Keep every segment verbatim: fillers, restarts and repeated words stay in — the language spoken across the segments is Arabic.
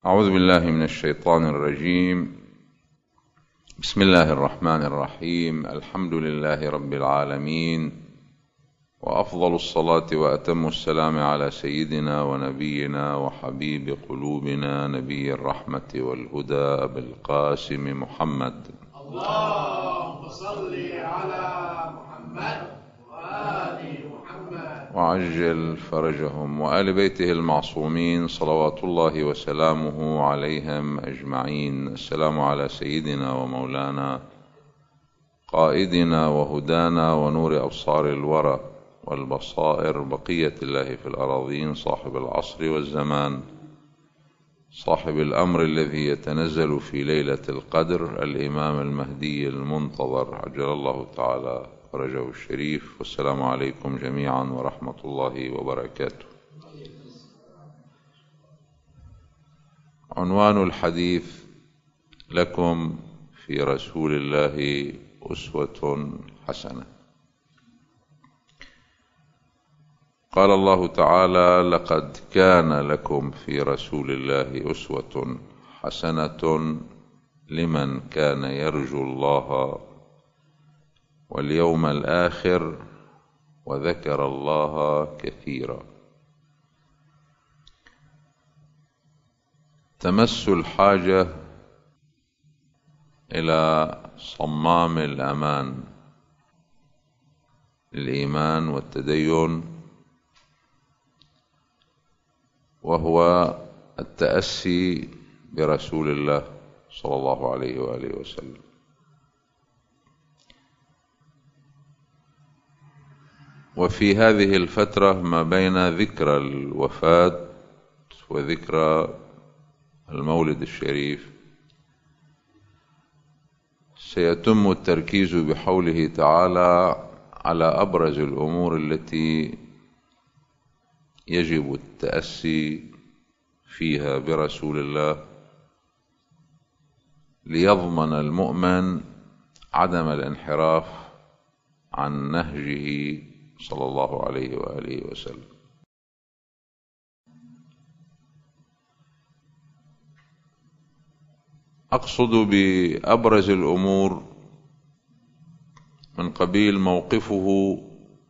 أعوذ بالله من الشيطان الرجيم. بسم الله الرحمن الرحيم. الحمد لله رب العالمين، وأفضل الصلاة وأتم السلام على سيدنا ونبينا وحبيب قلوبنا نبي الرحمة والهدى أبي القاسم محمد. اللهم صل على محمد وآل محمد وعجل فرجهم وآل بيته المعصومين صلوات الله وسلامه عليهم أجمعين. السلام على سيدنا ومولانا قائدنا وهدانا ونور أبصار الورى والبصائر بقية الله في الأراضين، صاحب العصر والزمان، صاحب الأمر الذي يتنزل في ليلة القدر، الإمام المهدي المنتظر عجل الله تعالى فرجه الشريف. والسلام عليكم جميعا ورحمة الله وبركاته. عنوان الحديث لكم في رسول الله أسوة حسنة. قال الله تعالى: لقد كان لكم في رسول الله أسوة حسنة لمن كان يرجو الله واليوم الآخر وذكر الله كثيرا. تمس الحاجة إلى صمام الأمان للإيمان والتدين، وهو التأسي برسول الله صلى الله عليه وآله وسلم. وفي هذه الفترة ما بين ذكرى الوفاة وذكرى المولد الشريف سيتم التركيز بحوله تعالى على أبرز الأمور التي يجب التأسي فيها برسول الله ليضمن المؤمن عدم الانحراف عن نهجه صلى الله عليه وآله وسلم. أقصد بأبرز الأمور من قبيل موقفه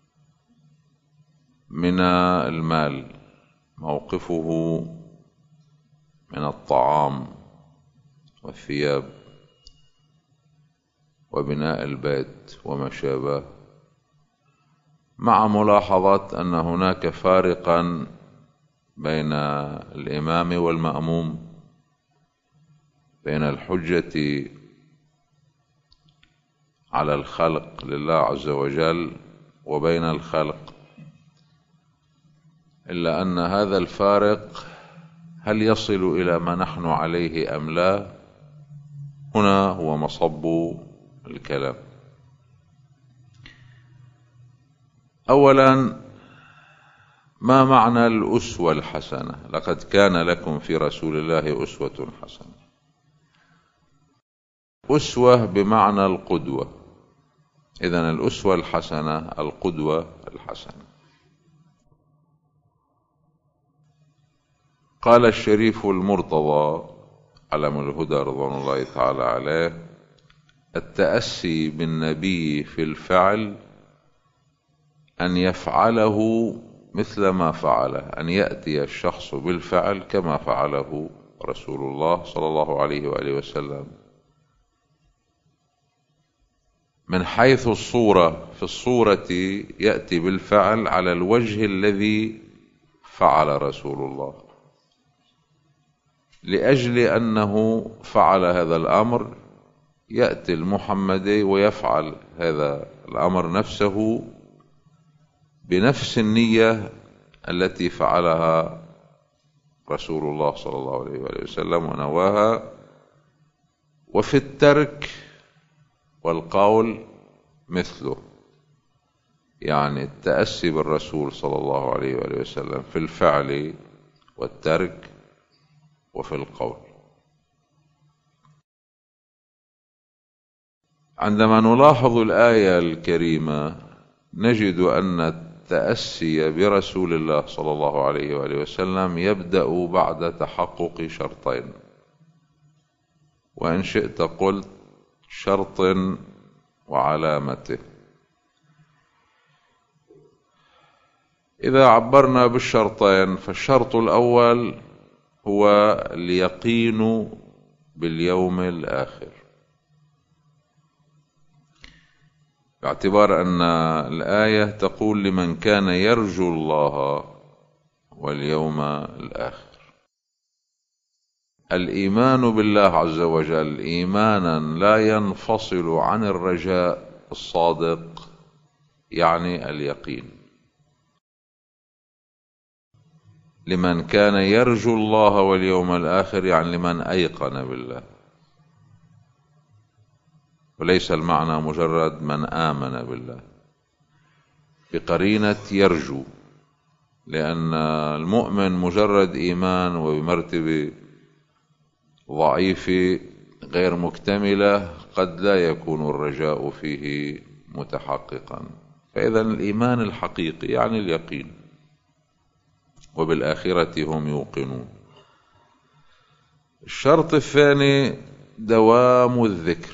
من المال، موقفه من الطعام والثياب وبناء البيت وما شابه، مع ملاحظة أن هناك فارقا بين الإمام والمأموم، بين الحجة على الخلق لله عز وجل وبين الخلق، إلا أن هذا الفارق هل يصل إلى ما نحن عليه أم لا؟ هنا هو مصب الكلام. أولا، ما معنى الأسوة الحسنة؟ لقد كان لكم في رسول الله أسوة حسنة. أسوة بمعنى القدوة، إذن الأسوة الحسنة القدوة الحسنة. قال الشريف المرتضى علم الهدى رضوان الله تعالى عليه: التأسي بالنبي في الفعل أن يفعله مثل ما فعله، أن يأتي الشخص بالفعل كما فعله رسول الله صلى الله عليه وآله وسلم، من حيث الصورة، في الصورة يأتي بالفعل على الوجه الذي فعل رسول الله، لأجل أنه فعل هذا الأمر يأتي المحمدي ويفعل هذا الأمر نفسه بنفس النية التي فعلها رسول الله صلى الله عليه وآله وسلم ونواها. وفي الترك والقول مثله، يعني التأسي بالرسول صلى الله عليه وآله وسلم في الفعل والترك وفي القول. عندما نلاحظ الآية الكريمة نجد أن التأسي برسول الله صلى الله عليه وآله وسلم يبدأ بعد تحقق شرطين، وإن شئت قلت شرط وعلامته. إذا عبرنا بالشرطين فالشرط الأول هو اليقين باليوم الآخر، باعتبار أن الآية تقول لمن كان يرجو الله واليوم الآخر. الإيمان بالله عز وجل إيمانا لا ينفصل عن الرجاء الصادق، يعني اليقين. لمن كان يرجو الله واليوم الآخر يعني لمن أيقن بالله، وليس المعنى مجرد من آمن بالله بقرينة يرجو، لأن المؤمن مجرد إيمان وبمرتبة ضعيفة غير مكتملة قد لا يكون الرجاء فيه متحققا. فإذا الإيمان الحقيقي يعني اليقين، وبالآخرة هم يوقنون. الشرط الثاني دوام الذكر.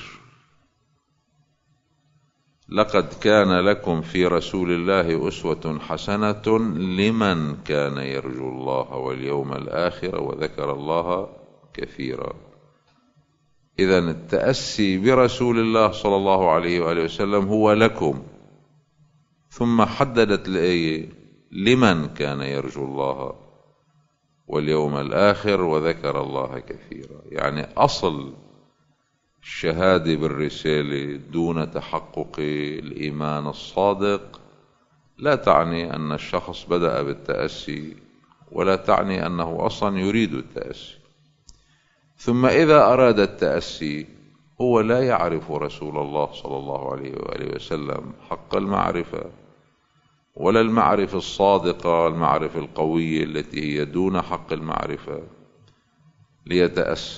لقد كان لكم في رسول الله أسوة حسنة لمن كان يرجو الله واليوم الآخر وذكر الله كثيرا. إذن التأسي برسول الله صلى الله عليه وآله وسلم هو لكم، ثم حددت الآية لمن كان يرجو الله واليوم الآخر وذكر الله كثيرا. يعني أصل الشهادة بالرسالة دون تحقق الإيمان الصادق لا تعني أن الشخص بدأ بالتأسي، ولا تعني أنه أصلا يريد التأسي. ثم إذا أراد التأسي هو لا يعرف رسول الله صلى الله عليه وآله وسلم حق المعرفة، ولا المعرفة الصادقة المعرفة القوية التي هي دون حق المعرفة ليتأسى.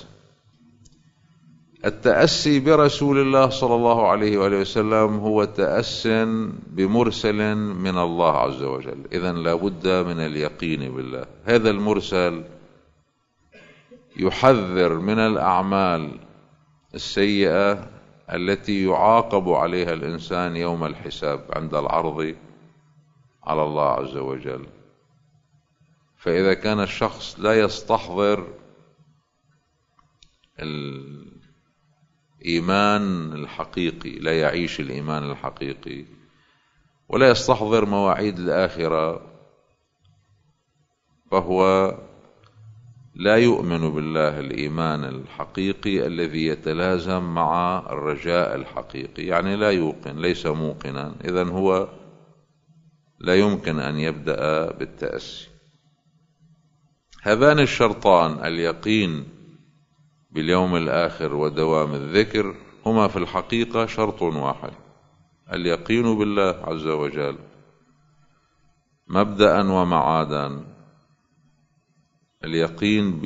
التأسي برسول الله صلى الله عليه وآله وسلم هو تأس بمرسل من الله عز وجل. إذن لا بد من اليقين بالله. هذا المرسل يحذر من الأعمال السيئة التي يعاقب عليها الإنسان يوم الحساب عند العرض على الله عز وجل. فإذا كان الشخص لا يستحضر الإيمان الحقيقي، لا يعيش الإيمان الحقيقي، ولا يستحضر مواعيد الآخرة، فهو لا يؤمن بالله الإيمان الحقيقي الذي يتلازم مع الرجاء الحقيقي، يعني لا يوقن، ليس موقنا. إذن هو لا يمكن أن يبدأ بالتأسي. هذان الشرطان اليقين باليوم الآخر ودوام الذكر هما في الحقيقة شرط واحد، اليقين بالله عز وجل مبدأ ومعادا، اليقين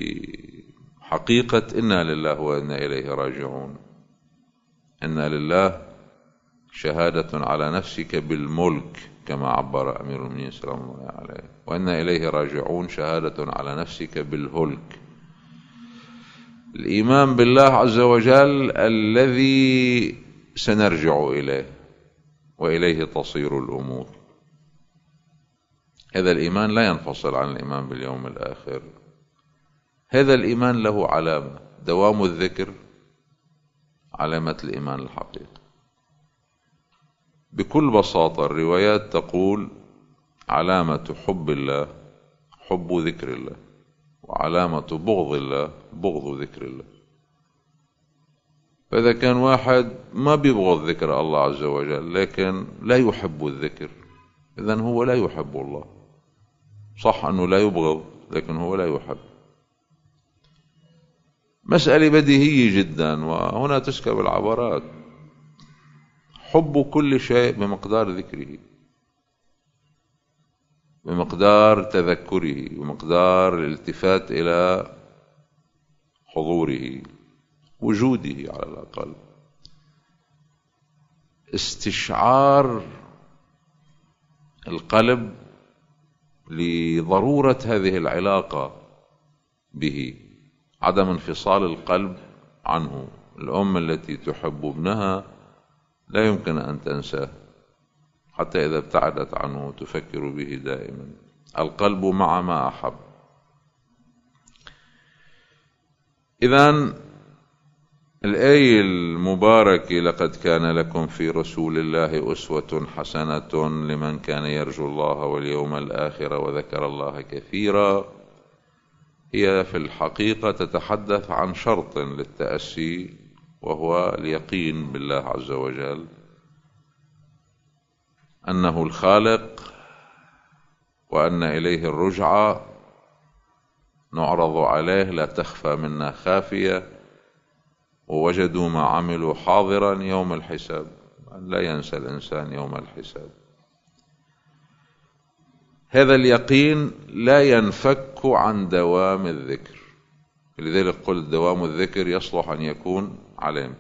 بحقيقة إنا لله وإنا إليه راجعون. إنا لله شهادة على نفسك بالملك كما عبر أمير المؤمنين سلام الله عليه، وإنا إليه راجعون شهادة على نفسك بالهلك. الإيمان بالله عز وجل الذي سنرجع إليه وإليه تصير الأمور. هذا الإيمان لا ينفصل عن الإيمان باليوم الآخر. هذا الإيمان له علامة، دوام الذكر علامة الإيمان الحقيقي. بكل بساطة الروايات تقول علامة حب الله حب ذكر الله، وعلامة بغض الله بغض ذكر الله. فإذا كان واحد ما بيبغض ذكر الله عز وجل لكن لا يحب الذكر، إذن هو لا يحب الله. صح أنه لا يبغض لكن هو لا يحب. مسألة بديهية جدا، وهنا تسكب العبارات. حب كل شيء بمقدار ذكره، بمقدار تذكره، بمقدار الالتفات إلى حضوره، وجوده على الأقل، استشعار القلب لضرورة هذه العلاقة به، عدم انفصال القلب عنه. الأم التي تحب ابنها لا يمكن أن تنساه حتى إذا ابتعدت عنه تفكر به دائما. القلب مع ما أحب. إذن الآية المباركة لقد كان لكم في رسول الله أسوة حسنة لمن كان يرجو الله واليوم الآخر وذكر الله كثيرا، هي في الحقيقة تتحدث عن شرط للتأسي، وهو اليقين بالله عز وجل أنه الخالق وأن إليه الرجعة، نعرض عليه لا تخفى منا خافية، ووجدوا ما عملوا حاضرا يوم الحساب، أن لا ينسى الإنسان يوم الحساب. هذا اليقين لا ينفك عن دوام الذكر، لذلك قلت دوام الذكر يصلح أن يكون علم.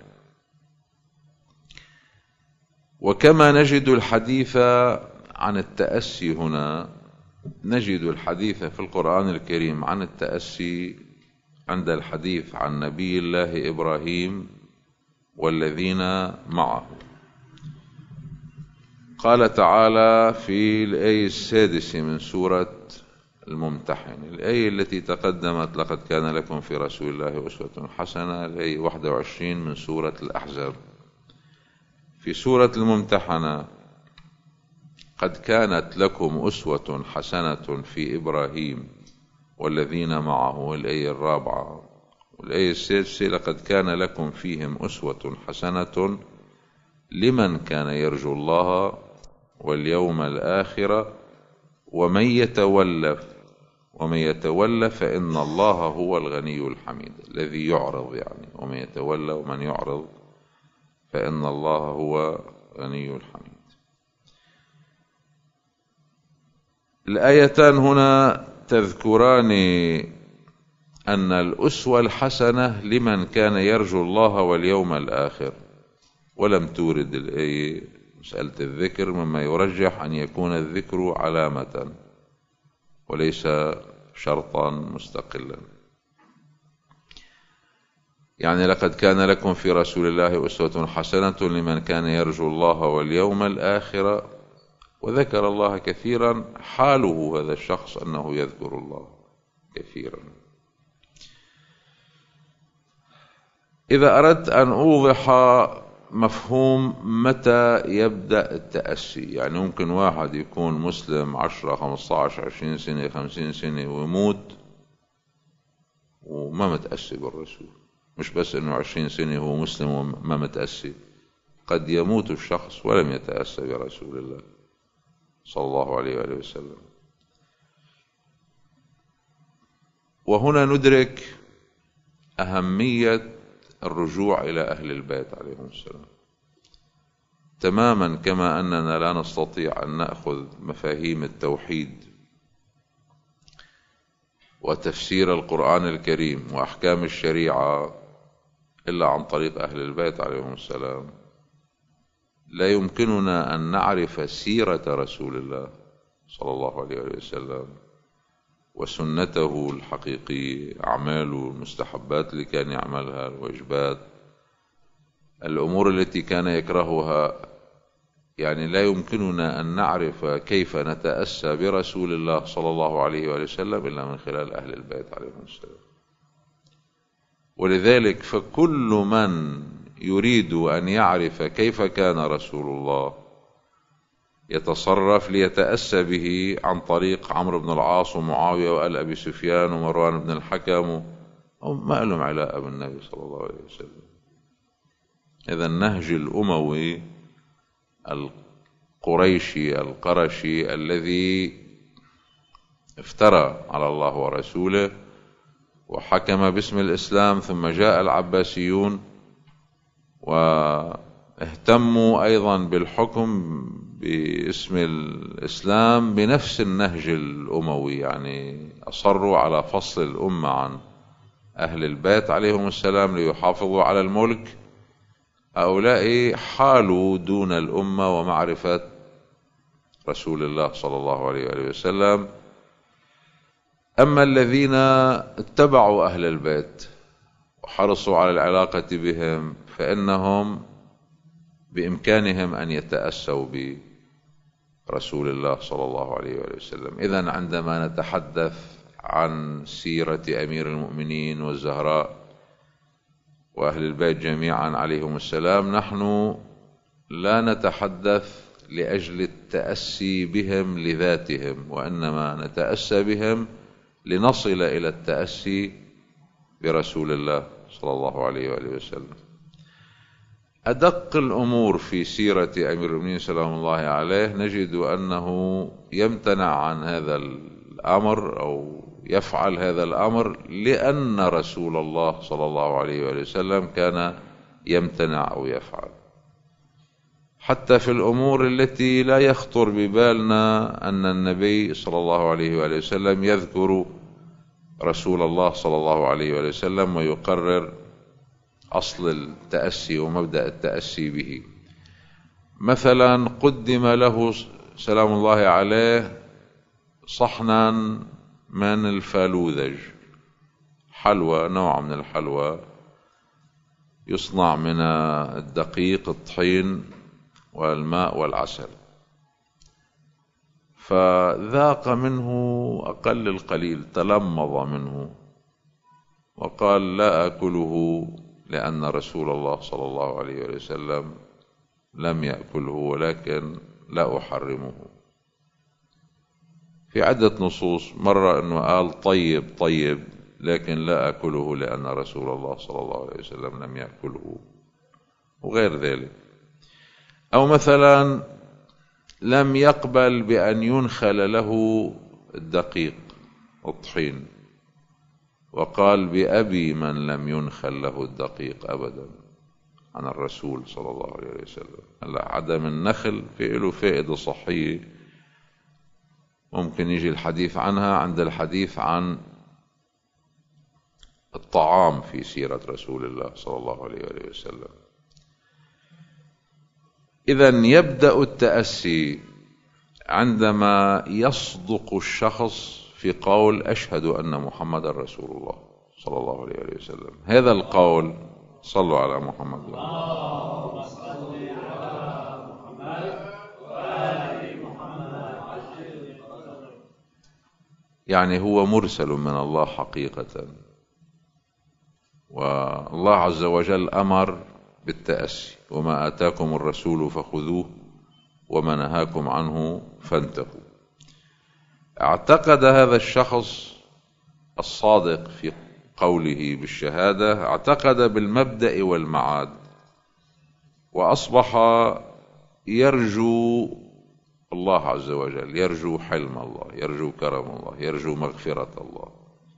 وكما نجد الحديث عن التأسي هنا، نجد الحديث في القرآن الكريم عن التأسي عند الحديث عن نبي الله إبراهيم والذين معه. قال تعالى في الآية السادسة من سورة الممتحن، الآية التي تقدمت لقد كان لكم في رسول الله أسوة حسنة، الآية واحد وعشرين من سورة الأحزاب. في سورة الممتحنة قد كانت لكم أسوة حسنة في إبراهيم والذين معه، الآية الرابعة. والآية السادسة لقد كان لكم فيهم أسوة حسنة لمن كان يرجو الله واليوم الآخر ومن يتولى ومن يتولى فإن الله هو الغني الحميد. الذي يعرض يعني، ومن يتولى ومن يعرض فإن الله هو غني الحميد. الآيتان هنا تذكران أن الأسوة الحسنة لمن كان يرجو الله واليوم الآخر، ولم تورد الآية مسألة الذكر، مما يرجح أن يكون الذكر علامة وليس شرطا مستقلا. يعني لقد كان لكم في رسول الله أسوة حسنة لمن كان يرجو الله واليوم الآخر وذكر الله كثيرا، حاله هذا الشخص أنه يذكر الله كثيرا. إذا أردت أن أوضح مفهوم متى يبدأ التأسي، يعني ممكن واحد يكون مسلم عشرة خمسة عشر عشرين سنة خمسين سنة ويموت وما متأسي بالرسول. مش بس أنه عشرين سنة هو مسلم وما متأسي، قد يموت الشخص ولم يتأسى برسول الله صلى الله عليه وآله وسلم. وهنا ندرك أهمية الرجوع إلى أهل البيت عليهم السلام، تماما كما أننا لا نستطيع أن نأخذ مفاهيم التوحيد وتفسير القرآن الكريم وأحكام الشريعة إلا عن طريق أهل البيت عليهم السلام. لا يمكننا أن نعرف سيرة رسول الله صلى الله عليه وسلم وسنته الحقيقية، أعماله، المستحبات اللي كان يعملها، الواجبات، الأمور التي كان يكرهها. يعني لا يمكننا أن نعرف كيف نتأسى برسول الله صلى الله عليه وسلم إلا من خلال أهل البيت عليهم السلام. ولذلك فكل من يريد أن يعرف كيف كان رسول الله يتصرف ليتأسى به عن طريق عمرو بن العاص ومعاوية وآل أبي سفيان ومروان بن الحكم، ما لهم علاقة بالنبي صلى الله عليه وسلم. إذا النهج الأموي القريشي القرشي الذي افترى على الله ورسوله وحكم باسم الإسلام، ثم جاء العباسيون واهتموا أيضا بالحكم باسم الإسلام بنفس النهج الأموي، يعني أصروا على فصل الأمة عن أهل البيت عليهم السلام ليحافظوا على الملك. هؤلاء حالوا دون الأمة ومعرفة رسول الله صلى الله عليه وآله وسلم. أما الذين اتبعوا أهل البيت وحرصوا على العلاقة بهم فإنهم بإمكانهم أن يتأسوا برسول الله صلى الله عليه وآله وسلم. إذن عندما نتحدث عن سيرة أمير المؤمنين والزهراء وأهل البيت جميعا عليهم السلام، نحن لا نتحدث لأجل التأسي بهم لذاتهم، وإنما نتأسى بهم لنصل إلى التأسي برسول الله صلى الله عليه وآله وسلم. أدق الأمور في سيرة أمير المؤمنين سلام الله عليه نجد أنه يمتنع عن هذا الأمر أو يفعل هذا الأمر لأن رسول الله صلى الله عليه وآله وسلم كان يمتنع أو يفعل. حتى في الأمور التي لا يخطر ببالنا أن النبي صلى الله عليه وآله وسلم يذكر رسول الله صلى الله عليه وآله وسلم ويقرر أصل التأسي ومبدأ التأسي به. مثلا قدم له سلام الله عليه صحنا من الفالوذج، حلوى، نوع من الحلوى يصنع من الدقيق، الطحين والماء والعسل، فذاق منه أقل القليل، تلمض منه وقال لا أكله لأن رسول الله صلى الله عليه وسلم لم يأكله، ولكن لا أحرمه. في عدة نصوص مرة أنه قال طيب طيب لكن لا أكله لأن رسول الله صلى الله عليه وسلم لم يأكله، وغير ذلك. أو مثلا لم يقبل بأن ينخل له الدقيق الطحين، وقال بأبي من لم ينخل له الدقيق أبدا عن الرسول صلى الله عليه وسلم. هلا عدم النخل في له فائدة صحية ممكن يجي الحديث عنها عند الحديث عن الطعام في سيرة رسول الله صلى الله عليه وسلم. إذن يبدأ التأسي عندما يصدق الشخص في قول أشهد أن محمد رسول الله صلى الله عليه وسلم. هذا القول، صلوا على محمد، اللهم صل على محمد وآل محمد، يعني هو مرسل من الله حقيقة، والله عز وجل أمر بالتأسي: وما آتاكم الرسول فخذوه وما نهاكم عنه فانتهوا. اعتقد هذا الشخص الصادق في قوله بالشهادة، اعتقد بالمبدأ والمعاد، وأصبح يرجو الله عز وجل، يرجو حلم الله، يرجو كرم الله، يرجو مغفرة الله،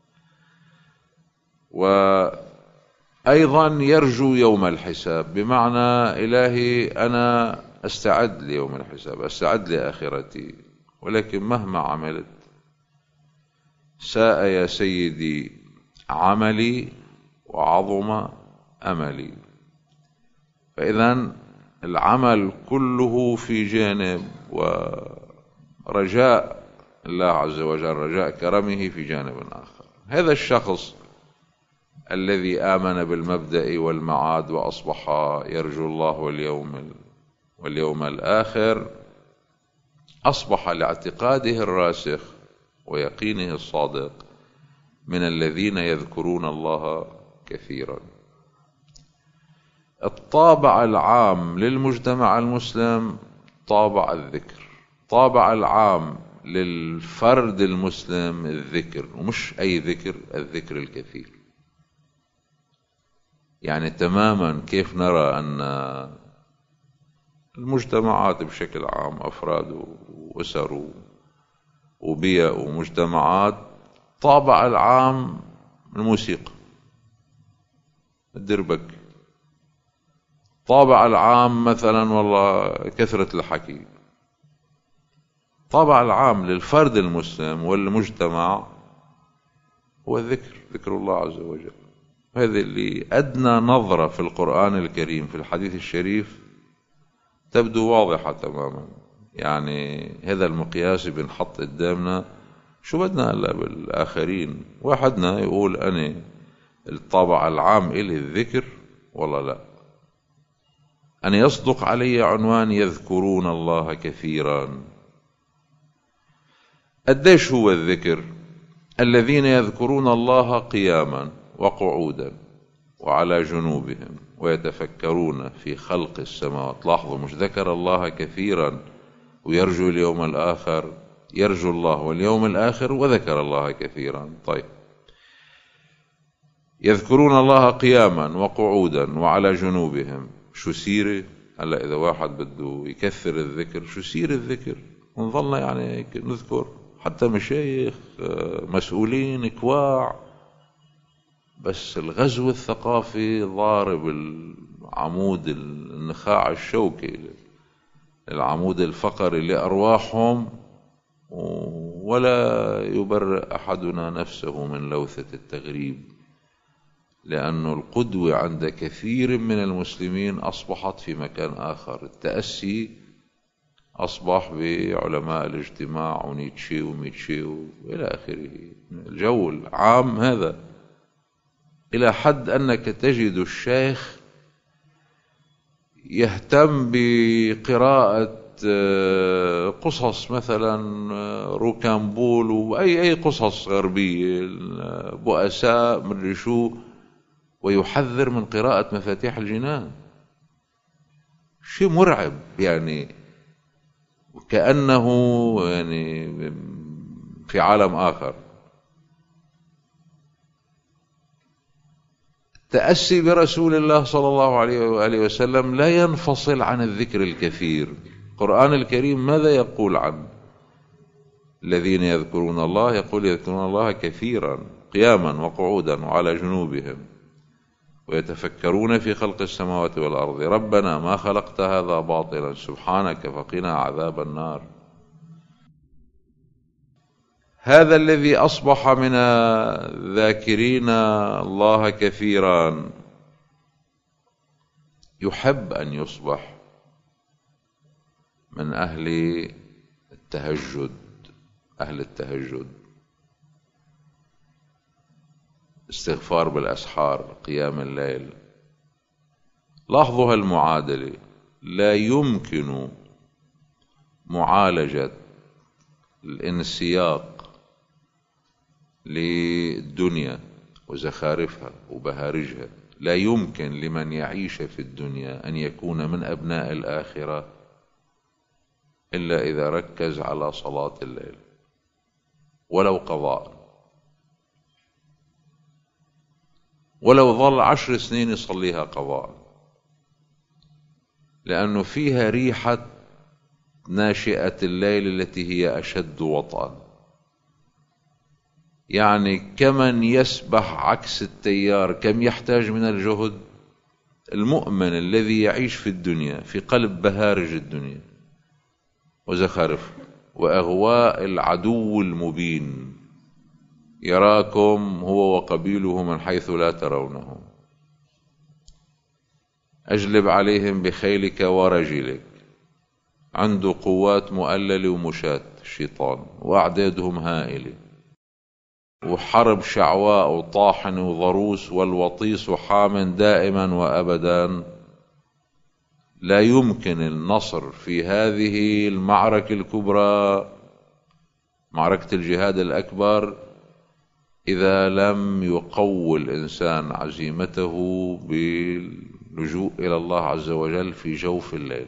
وأيضا يرجو يوم الحساب، بمعنى إلهي أنا أستعد ليوم الحساب، أستعد لآخرتي، ولكن مهما عملت ساء يا سيدي عملي وعظم أملي. فإذن العمل كله في جانب، ورجاء الله عز وجل، رجاء كرمه في جانب آخر. هذا الشخص الذي آمن بالمبدأ والمعاد وأصبح يرجو الله واليوم واليوم الآخر، أصبح لاعتقاده الراسخ ويقينه الصادق من الذين يذكرون الله كثيرا. الطابع العام للمجتمع المسلم طابع الذكر، طابع العام للفرد المسلم الذكر، ومش أي ذكر، الذكر الكثير. يعني تماما كيف نرى أن المجتمعات بشكل عام، أفراد وأسر وبيئة ومجتمعات، طابع العام الموسيقى، الدربك، طابع العام مثلا والله كثرة الحكي. طابع العام للفرد المسلم والمجتمع هو الذكر، ذكر الله عز وجل. هذه اللي أدنى نظرة في القرآن الكريم في الحديث الشريف تبدو واضحة تماما. يعني هذا المقياس بنحط قدامنا، شو بدنا هلا بالآخرين؟ واحدنا يقول أنا الطابع العام إلي الذكر والله لا، أن يصدق علي عنوان يذكرون الله كثيرا. قديش هو الذكر؟ الذين يذكرون الله قياما وقعودا وعلى جنوبهم ويتفكرون في خلق السماوات. لاحظوا، مش ذكر الله كثيرا ويرجو اليوم الآخر، يرجو الله واليوم الآخر وذكر الله كثيرا. طيب، يذكرون الله قياما وقعودا وعلى جنوبهم. شو سيرة؟ هلا إذا واحد بده يكثر الذكر، شو سير الذكر؟ ونظلنا يعني نذكر، حتى مشايخ مسؤولين كواع، بس الغزو الثقافي ضارب العمود النخاع الشوكي، العمود الفقري لأرواحهم، ولا يبرئ أحدنا نفسه من لوثة التغريب، لأن القدوة عند كثير من المسلمين أصبحت في مكان آخر. التأسي أصبح بعلماء الاجتماع ونيتشه وميتشه وإلى آخره، الجو العام هذا، إلى حد أنك تجد الشيخ يهتم بقراءة قصص مثلا روكامبول وأي أي قصص غربية، بؤساء من شو، ويحذر من قراءة مفاتيح الجنان. شيء مرعب يعني، كأنه يعني في عالم آخر. التأسي برسول الله صلى الله عليه وآله وسلم لا ينفصل عن الذكر الكثير. القرآن الكريم ماذا يقول عن الذين يذكرون الله؟ يقول يذكرون الله كثيرا قياما وقعودا وعلى جنوبهم ويتفكرون في خلق السماوات والأرض ربنا ما خلقت هذا باطلا سبحانك فقنا عذاب النار. هذا الذي أصبح من الذاكرين الله كثيرا يحب أن يصبح من أهل التهجد، أهل التهجد، استغفار بالأسحار، قيام الليل. لاحظوا هالمعادلة، لا يمكن معالجة الانسياق للدنيا وزخارفها وبهارجها، لا يمكن لمن يعيش في الدنيا أن يكون من أبناء الآخرة إلا إذا ركز على صلاة الليل ولو قضاء، ولو ظل عشر سنين يصليها قضاء، لأنه فيها ريحة ناشئة الليل التي هي أشد وطئا. يعني كمن يسبح عكس التيار، كم يحتاج من الجهد المؤمن الذي يعيش في الدنيا في قلب بهارج الدنيا وزخارف وأغواء العدو المبين، يراكم هو وقبيله من حيث لا ترونه، أجلب عليهم بخيلك ورجلك، عنده قوات مؤللة ومشاة الشيطان وأعدادهم هائلة، وحرب شعواء وطاحن وضروس والوطيس حام دائما وأبدا. لا يمكن النصر في هذه المعركة الكبرى، معركة الجهاد الأكبر، إذا لم يقوي الإنسان عزيمته باللجوء إلى الله عز وجل في جوف الليل.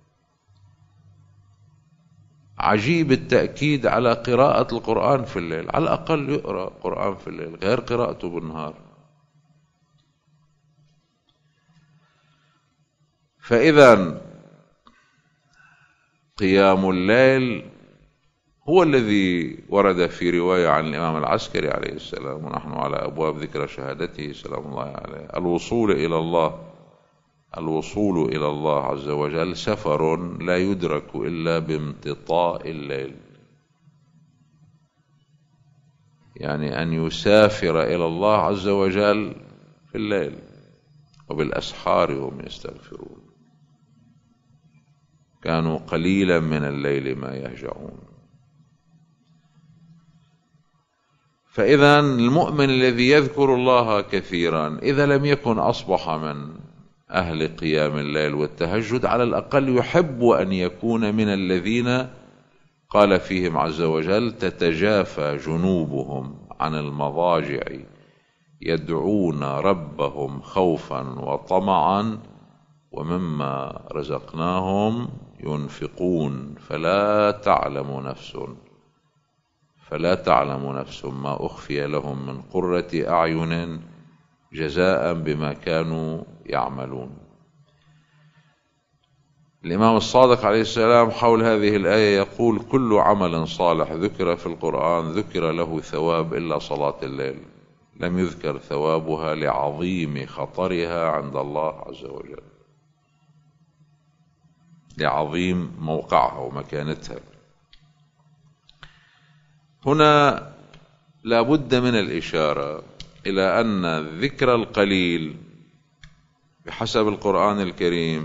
عجيب التأكيد على قراءة القرآن في الليل، على الأقل يقرأ قرآن في الليل غير قراءته بالنهار. فإذا قيام الليل هو الذي ورد في رواية عن الإمام العسكري عليه السلام، ونحن على أبواب ذكر شهادته سلام الله عليه: الوصول إلى الله الوصول إلى الله عز وجل سفر لا يدرك إلا بامتطاء الليل. يعني أن يسافر إلى الله عز وجل في الليل، وبالأسحار هم يستغفرون. كانوا قليلا من الليل ما يهجعون. فإذا المؤمن الذي يذكر الله كثيرا إذا لم يكن أصبح من أهل قيام الليل والتهجد، على الأقل يحب أن يكون من الذين قال فيهم عز وجل: تتجافى جنوبهم عن المضاجع يدعون ربهم خوفا وطمعا ومما رزقناهم ينفقون فلا تعلم نفس فلا تعلم نفس ما أخفي لهم من قرة أعين جزاء بما كانوا يعملون. الإمام الصادق عليه السلام حول هذه الآية يقول: كل عمل صالح ذكر في القرآن ذكر له ثواب إلا صلاة الليل، لم يذكر ثوابها لعظيم خطرها عند الله عز وجل، لعظيم موقعها ومكانتها. هنا لا بد من الإشارة إلى أن الذكر القليل بحسب القرآن الكريم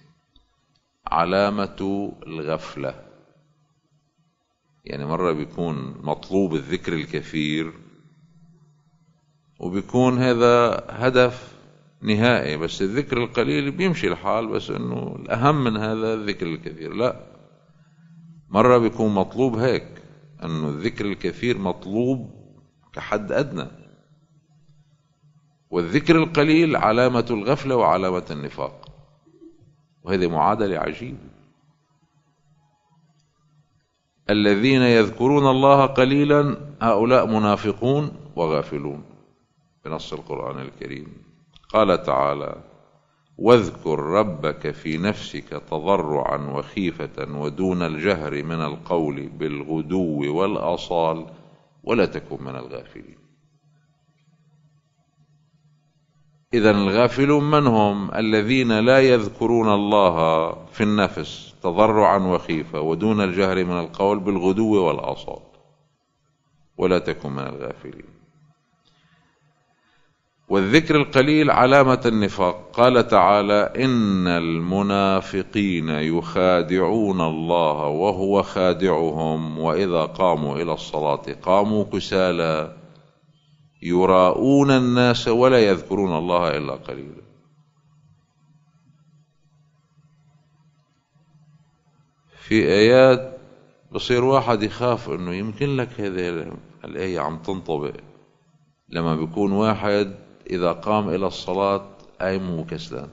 علامة الغفلة. يعني مرة بيكون مطلوب الذكر الكثير وبيكون هذا هدف نهائي، بس الذكر القليل بيمشي الحال، بس انه الأهم من هذا الذكر الكثير. لا، مرة بيكون مطلوب هيك، انه الذكر الكثير مطلوب كحد أدنى، والذكر القليل علامة الغفلة وعلامة النفاق، وهذه معادلة عجيبة. الذين يذكرون الله قليلا هؤلاء منافقون وغافلون بنص القرآن الكريم. قال تعالى: واذكر ربك في نفسك تضرعا وخيفة ودون الجهر من القول بالغدو والآصال ولا تكن من الغافلين. إذن الغافلون من هم؟ الذين لا يذكرون الله في النفس تضرعا وخيفة ودون الجهر من القول بالغدو والآصال ولا تكن من الغافلين. والذكر القليل علامة النفاق. قال تعالى: إن المنافقين يخادعون الله وهو خادعهم وإذا قاموا إلى الصلاة قاموا كسالى يراءون الناس ولا يذكرون الله إلا قليلا. في آيات بصير واحد يخاف إنه يمكن لك هذه الآية عم تنطبق لما بيكون واحد إذا قام إلى الصلاة قايم وكسلان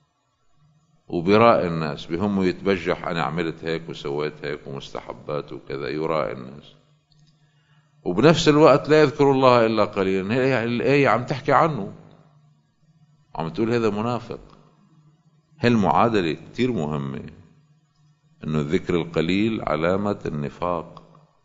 وبراء الناس، بهم يتبجح أنا عملت هيك وسويت هيك ومستحبات وكذا، يراء الناس، وبنفس الوقت لا يذكر الله إلا قليلا. هي الآية عم تحكي عنه، عم تقول هذا منافق. هالمعادلة كتير مهمة، إنه الذكر القليل علامة النفاق.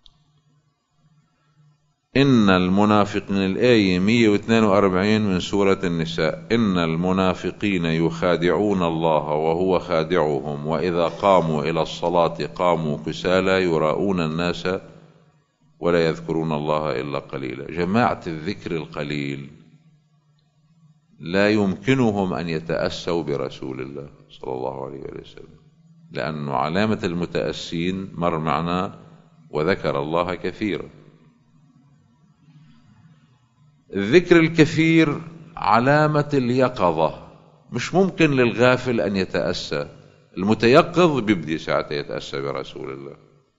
إن المنافقين، الآية مئة واثنين وأربعين من سورة النساء: إن المنافقين يخادعون الله وهو خادعهم وإذا قاموا إلى الصلاة قاموا كسالى يراءون الناس ولا يذكرون الله إلا قليلا. جماعة الذكر القليل لا يمكنهم أن يتأسوا برسول الله صلى الله عليه وسلم، لأنه علامة المتأسين مر معنا وذكر الله كثيرا. الذكر الكثير علامة اليقظة، مش ممكن للغافل أن يتأسى، المتيقظ بيبدي ساعته يتأسى برسول الله.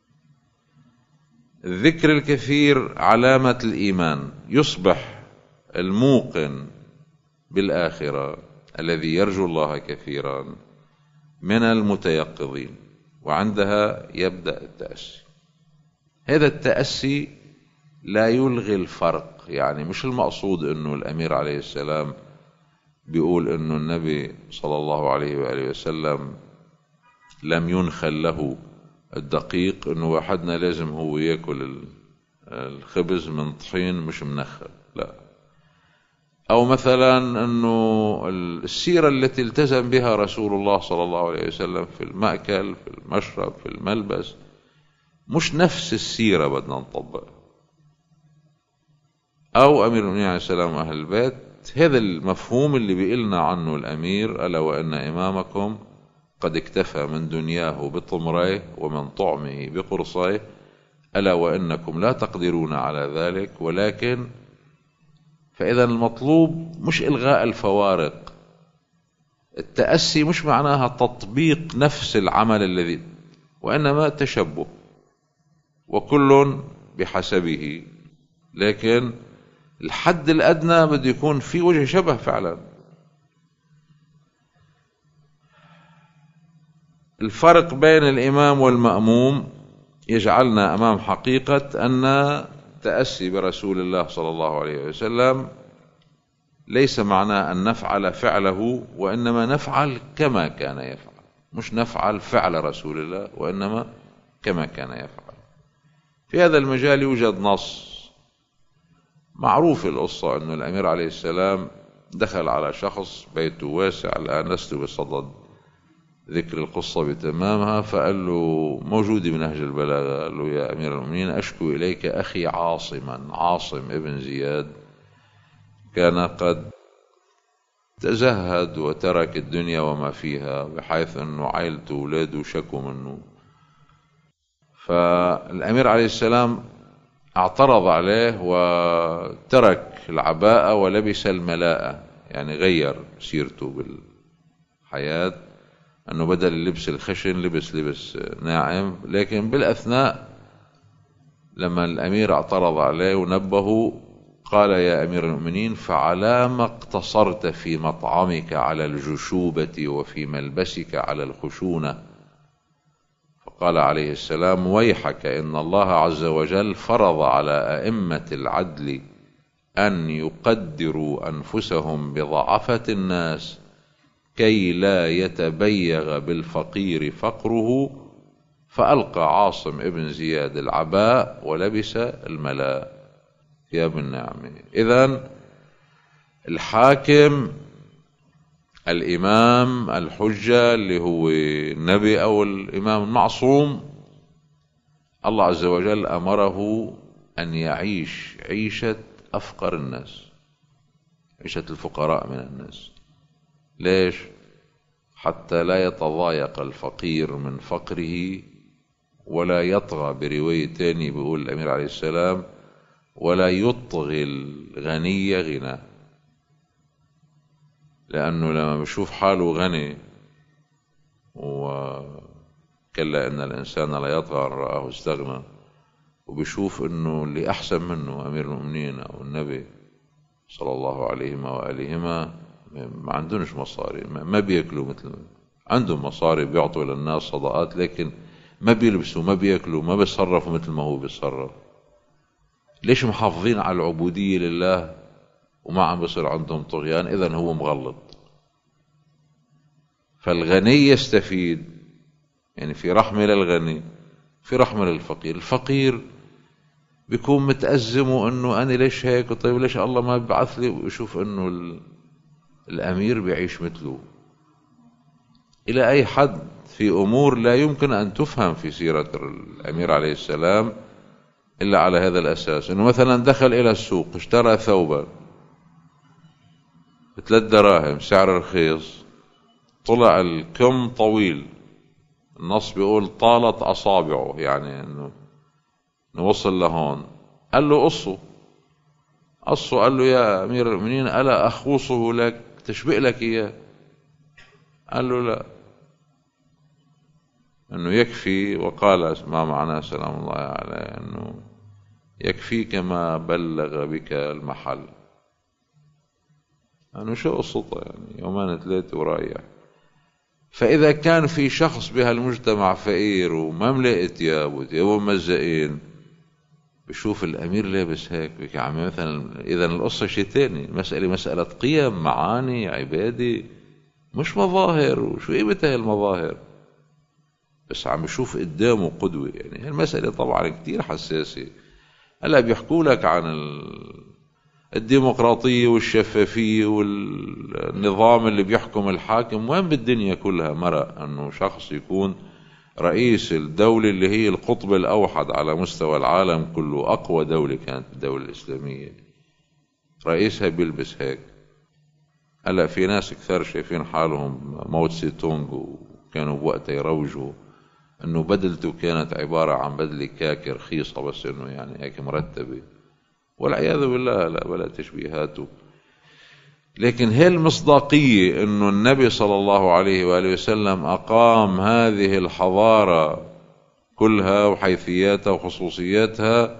الذكر الكثير علامة الإيمان، يصبح الموقن بالآخرة الذي يرجو الله كثيرا من المتيقظين، وعندها يبدأ التأسي. هذا التأسي لا يلغي الفرق، يعني مش المقصود انه الامير عليه السلام بيقول انه النبي صلى الله عليه وآله وسلم لم ينخل له الدقيق، انه واحدنا لازم هو يأكل الخبز من طحين مش منخل، لا. او مثلا انه السيرة التي التزم بها رسول الله صلى الله عليه وسلم في المأكل في المشرب في الملبس مش نفس السيرة بدنا نطبق. أو أمير المؤمنين عليه السلام أهل البيت، هذا المفهوم اللي بيقلنا عنه الأمير: ألا وإن إمامكم قد اكتفى من دنياه بطمريه ومن طعمه بقرصيه، ألا وإنكم لا تقدرون على ذلك. ولكن فإذا المطلوب مش إلغاء الفوارق، التأسي مش معناها تطبيق نفس العمل الذي، وإنما تشبه، وكل بحسبه، لكن الحد الأدنى بده يكون في وجه شبه فعلا. الفرق بين الإمام والمأموم يجعلنا أمام حقيقة أن التأسي برسول الله صلى الله عليه وسلم ليس معناه أن نفعل فعله، وإنما نفعل كما كان يفعل، مش نفعل فعل رسول الله وإنما كما كان يفعل. في هذا المجال يوجد نص معروف القصة، أن الأمير عليه السلام دخل على شخص بيته واسع، الآن لست بصدد ذكر القصة بتمامها، فقال له موجود بنهج البلاغة، قال له يا أمير المؤمنين أشكو إليك أخي عاصما، عاصم ابن زياد كان قد تزهد وترك الدنيا وما فيها، بحيث أنه عائلته وولاده شكوا منه. فالأمير عليه السلام اعترض عليه وترك العباءة ولبس الملاءة، يعني غير سيرته بالحياة، أنه بدل اللبس الخشن لبس لبس ناعم. لكن بالأثناء لما الأمير اعترض عليه ونبهه قال يا أمير المؤمنين فعلام اقتصرت في مطعمك على الجشوبة وفي ملبسك على الخشونة؟ فقال عليه السلام ويحك، إن الله عز وجل فرض على أئمة العدل أن يقدروا أنفسهم بضعفة الناس كي لا يتبيغ بالفقير فقره، فألقى عاصم ابن زياد العباء ولبس الملاء ثياب النعمة. إذن الحاكم الإمام الحجة اللي هو النبي أو الإمام المعصوم، الله عز وجل أمره أن يعيش عيشة أفقر الناس، عيشة الفقراء من الناس. ليش؟ حتى لا يتضايق الفقير من فقره ولا يطغى، برواية تاني بيقول الأمير عليه السلام ولا يطغي الغني غنى، لأنه لما بيشوف حاله غني، وكلا إن الإنسان لا يطغى أن رآه استغنى، وبيشوف إنه اللي أحسن منه أمير المؤمنين أو النبي صلى الله عليهما وآلهما ما عندهمش مصاري، ما بيأكلوا مثل، عندهم مصاري بيعطوا للناس صدقات، لكن ما بيلبسوا ما بيأكلوا ما بيتصرفوا مثل ما هو بيتصرف. ليش؟ محافظين على العبودية لله وما عم بصير عندهم طغيان، إذن هو مغلط. فالغني يستفيد، يعني في رحمة للغني، في رحمة للفقير. الفقير بيكون متأزم وأنه أنا ليش هيك، طيب ليش الله ما بيبعث لي، ويشوف أنه الأمير بيعيش مثله. إلى أي حد في أمور لا يمكن أن تفهم في سيرة الأمير عليه السلام إلا على هذا الأساس، أنه مثلا دخل إلى السوق اشترى ثوبا بثلاث دراهم سعر رخيص، طلع الكم طويل، النص بيقول طالت أصابعه، يعني أنه نوصل لهون. قال له قصه قصه قال له يا أمير المؤمنين ألا أخوصه لك، تشبئ لك إياه؟ قال له لا، أنه يكفي. وقال ما معناه سلام الله عليه أنه يكفيك ما بلغ بك المحل، أنه شو قصته، يعني يومين ثلاثة ورايح. فإذا كان في شخص بهالمجتمع فقير ومملئ ثياب وثيابه ممزقين، بشوف الأمير لابس هيك بك عم مثلا، إذا القصة شيء ثاني، مسألة مسألة قيم، معاني، عبادة، مش مظاهر. وشو قيمة هاي المظاهر؟ بس عم يشوف قدامه قدوة. يعني المسألة طبعا كتير حساسة. هلا بيحكوا لك عن الديمقراطية والشفافية والنظام اللي بيحكم الحاكم، وين بالدنيا كلها مرق أنه شخص يكون رئيس الدولة اللي هي القطب الأوحد على مستوى العالم كله، أقوى دولة كانت الدولة الإسلامية، رئيسها بيلبس هيك. هلا في ناس كثير شايفين حالهم ماو تسي تونغ كانوا بوقتها يروجوا انه بدلته كانت عبارة عن بدلة كاكي رخيصة بس انه يعني هيك مرتبة، والعياذ بالله لا بلا تشبيهاته. لكن هي المصداقية انه النبي صلى الله عليه وآله وسلم اقام هذه الحضارة كلها وحيثياتها وخصوصياتها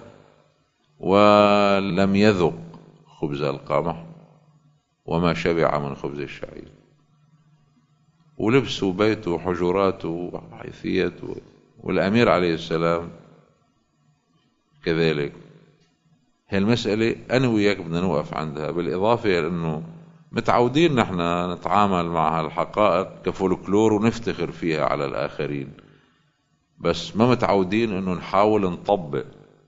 ولم يذق خبز القمح وما شبع من خبز الشعير، ولبسه بيته وحجراته وحيثياته، والأمير عليه السلام كذلك. هي المسألة أنا وياك بدنا نوقف عندها، بالإضافة إلى أنه متعودين نحن نتعامل مع هالحقائق كفولكلور ونفتخر فيها على الآخرين، بس ما متعودين أنه نحاول نطبق.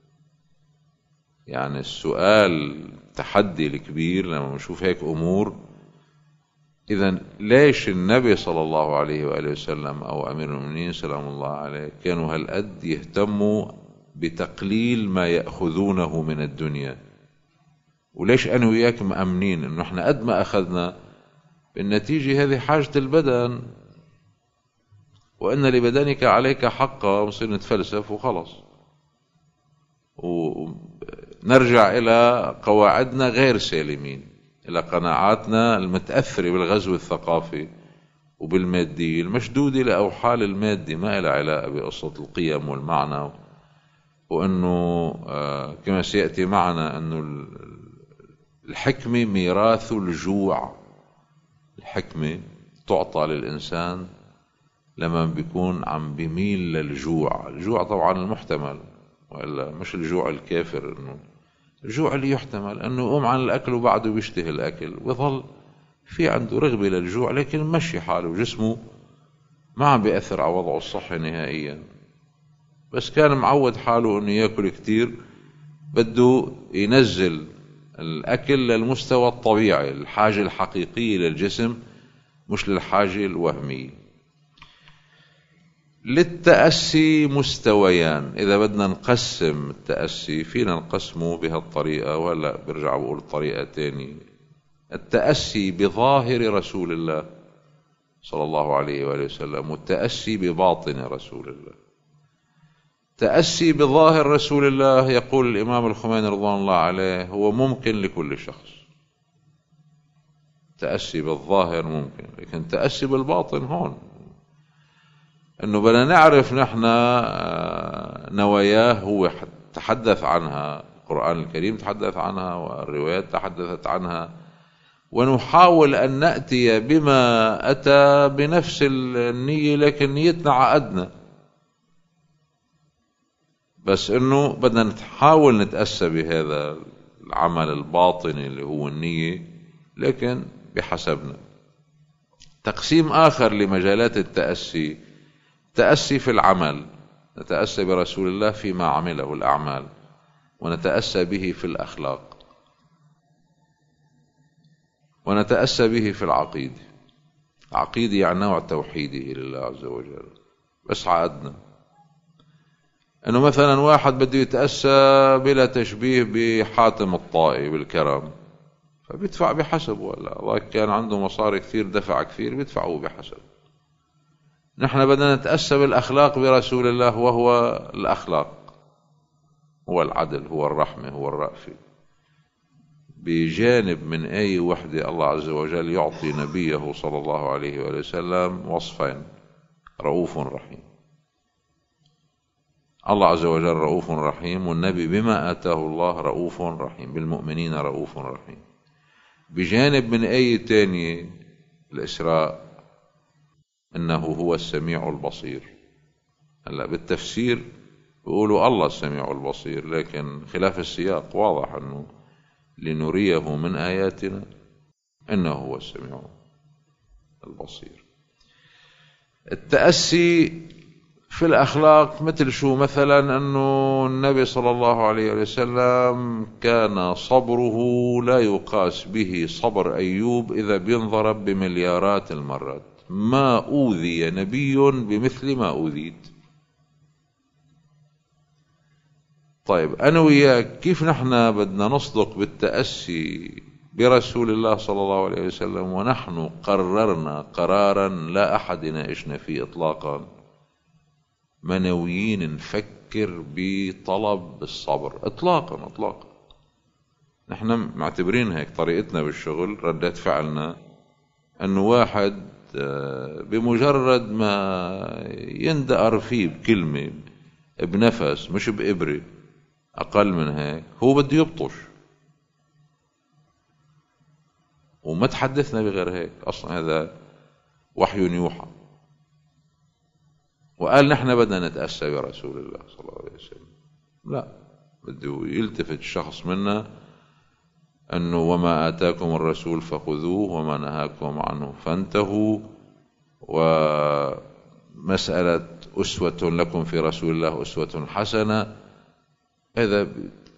يعني السؤال التحدي الكبير لما نشوف هيك أمور، إذن ليش النبي صلى الله عليه وآله وسلم أو أمير المؤمنين سلام الله عليه كانوا هالقد يهتموا بتقليل ما يأخذونه من الدنيا؟ وليش أنا وياك مأمنين إنه إحنا قد ما أخذنا بالنتيجة هذه حاجة البدن، وإن لبدنك عليك حقا، ونصير نتفلسف وخلص ونرجع إلى قواعدنا غير سالمين، إلى قناعاتنا المتأثرة بالغزو الثقافي وبالمادية المشدودة لأوحال المادة، ما إلى علاقة بقصة القيم والمعنى. وأنه كما سيأتي معنا أنه الحكمة ميراث الجوع، الحكمة تعطى للإنسان لما بيكون عم بيميل للجوع. الجوع طبعا المحتمل، وإلا مش الجوع الكافر، إنه الجوع اللي يحتمل أنه يقوم عن الأكل وبعده بيشتهي الأكل ويظل في عنده رغبة للجوع، لكن مشي حاله جسمه ما عم بيأثر على وضعه الصحي نهائيا، بس كان معود حاله أنه يأكل كتير، بده ينزل الأكل للمستوى الطبيعي، الحاجة الحقيقية للجسم مش للحاجة الوهمية. للتأسي مستويان، إذا بدنا نقسم التأسي فينا نقسمه بهالطريقة، ولا برجع بقول طريقة تانية. التأسي بظاهر رسول الله صلى الله عليه وآله وسلم، والتأسي بباطن رسول الله. تأسي بظاهر رسول الله يقول الإمام الخميني رضوان الله عليه هو ممكن لكل شخص، تأسي بالظاهر ممكن، لكن تأسي بالباطن هون أنه بدنا نعرف نحن نواياه. هو تحدث عنها القرآن الكريم، تحدث عنها والروايات تحدثت عنها، ونحاول أن نأتي بما أتى بنفس النية، لكن نيتنا عقدنا، بس أنه بدنا نحاول نتأسى بهذا العمل الباطني اللي هو النية، لكن بحسبنا. تقسيم آخر لمجالات التأسي، تأسي في العمل، نتأسى برسول الله فيما عمله الأعمال، ونتأسى به في الأخلاق، ونتأسى به في العقيدة. عقيدة يعني نوع توحيدي لله عز وجل، بس عقدنا أنه مثلا واحد بده يتأسى بلا تشبيه بحاتم الطائي بالكرم، فبيدفع بحسب، ولا الله كان عنده مصاري كثير دفع كثير بيدفعه بحسب. نحن بدنا نتأسى بالأخلاق برسول الله، وهو الأخلاق هو العدل، هو الرحمة، هو الرأفة، بجانب من آية وحدة الله عز وجل يعطي نبيه صلى الله عليه وآله وسلم وصفين: رؤوف رحيم. الله عز وجل رؤوف رحيم، والنبي بما آتاه الله رؤوف رحيم، بالمؤمنين رؤوف رحيم. بجانب من آية تانية الإسراء إنه هو السميع البصير. هلا بالتفسير بيقولوا الله السميع البصير، لكن خلاف السياق واضح أنه لنريه من آياتنا إنه هو السميع البصير. التأسي في الأخلاق مثل شو؟ مثلا أنه النبي صلى الله عليه وسلم كان صبره لا يقاس به صبر أيوب إذا بينضرب بمليارات المرات. ما أوذي نبي بمثل ما أوذيت. طيب أنا وياك كيف نحن بدنا نصدق بالتأسي برسول الله صلى الله عليه وسلم، ونحن قررنا قرارا لا أحد يناقشنا فيه إطلاقا، منويين نفكر بطلب الصبر إطلاقا إطلاقا. نحن معتبرين هيك طريقتنا بالشغل، ردة فعلنا أنه واحد بمجرد ما يندقر فيه بكلمة بنفس مش بإبرة أقل من هيك هو بده يبطش، وما تحدثنا بغير هيك. أصلا هذا وحي يوحى. وقال نحن بدنا نتأسى برسول الله صلى الله عليه وسلم. لا، بده يلتفت الشخص منا أنه وما آتاكم الرسول فخذوه وما نهاكم عنه فانتهوا. ومسألة أسوة لكم في رسول الله أسوة حسنة، هذا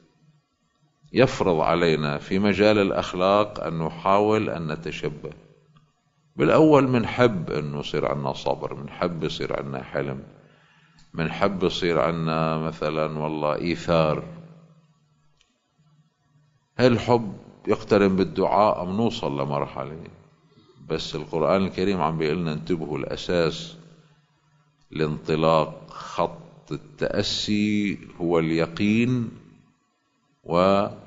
يفرض علينا في مجال الأخلاق أن نحاول أن نتشبه. بالأول منحب أنه يصير عنا صبر، منحب يصير عنا حلم، منحب يصير عنا مثلا والله إيثار. هالحب يقترن بالدعاء أم نوصل لمرحلة. بس القرآن الكريم عم بيقلنا انتبهوا، الأساس لانطلاق خط التأسي هو اليقين وذكر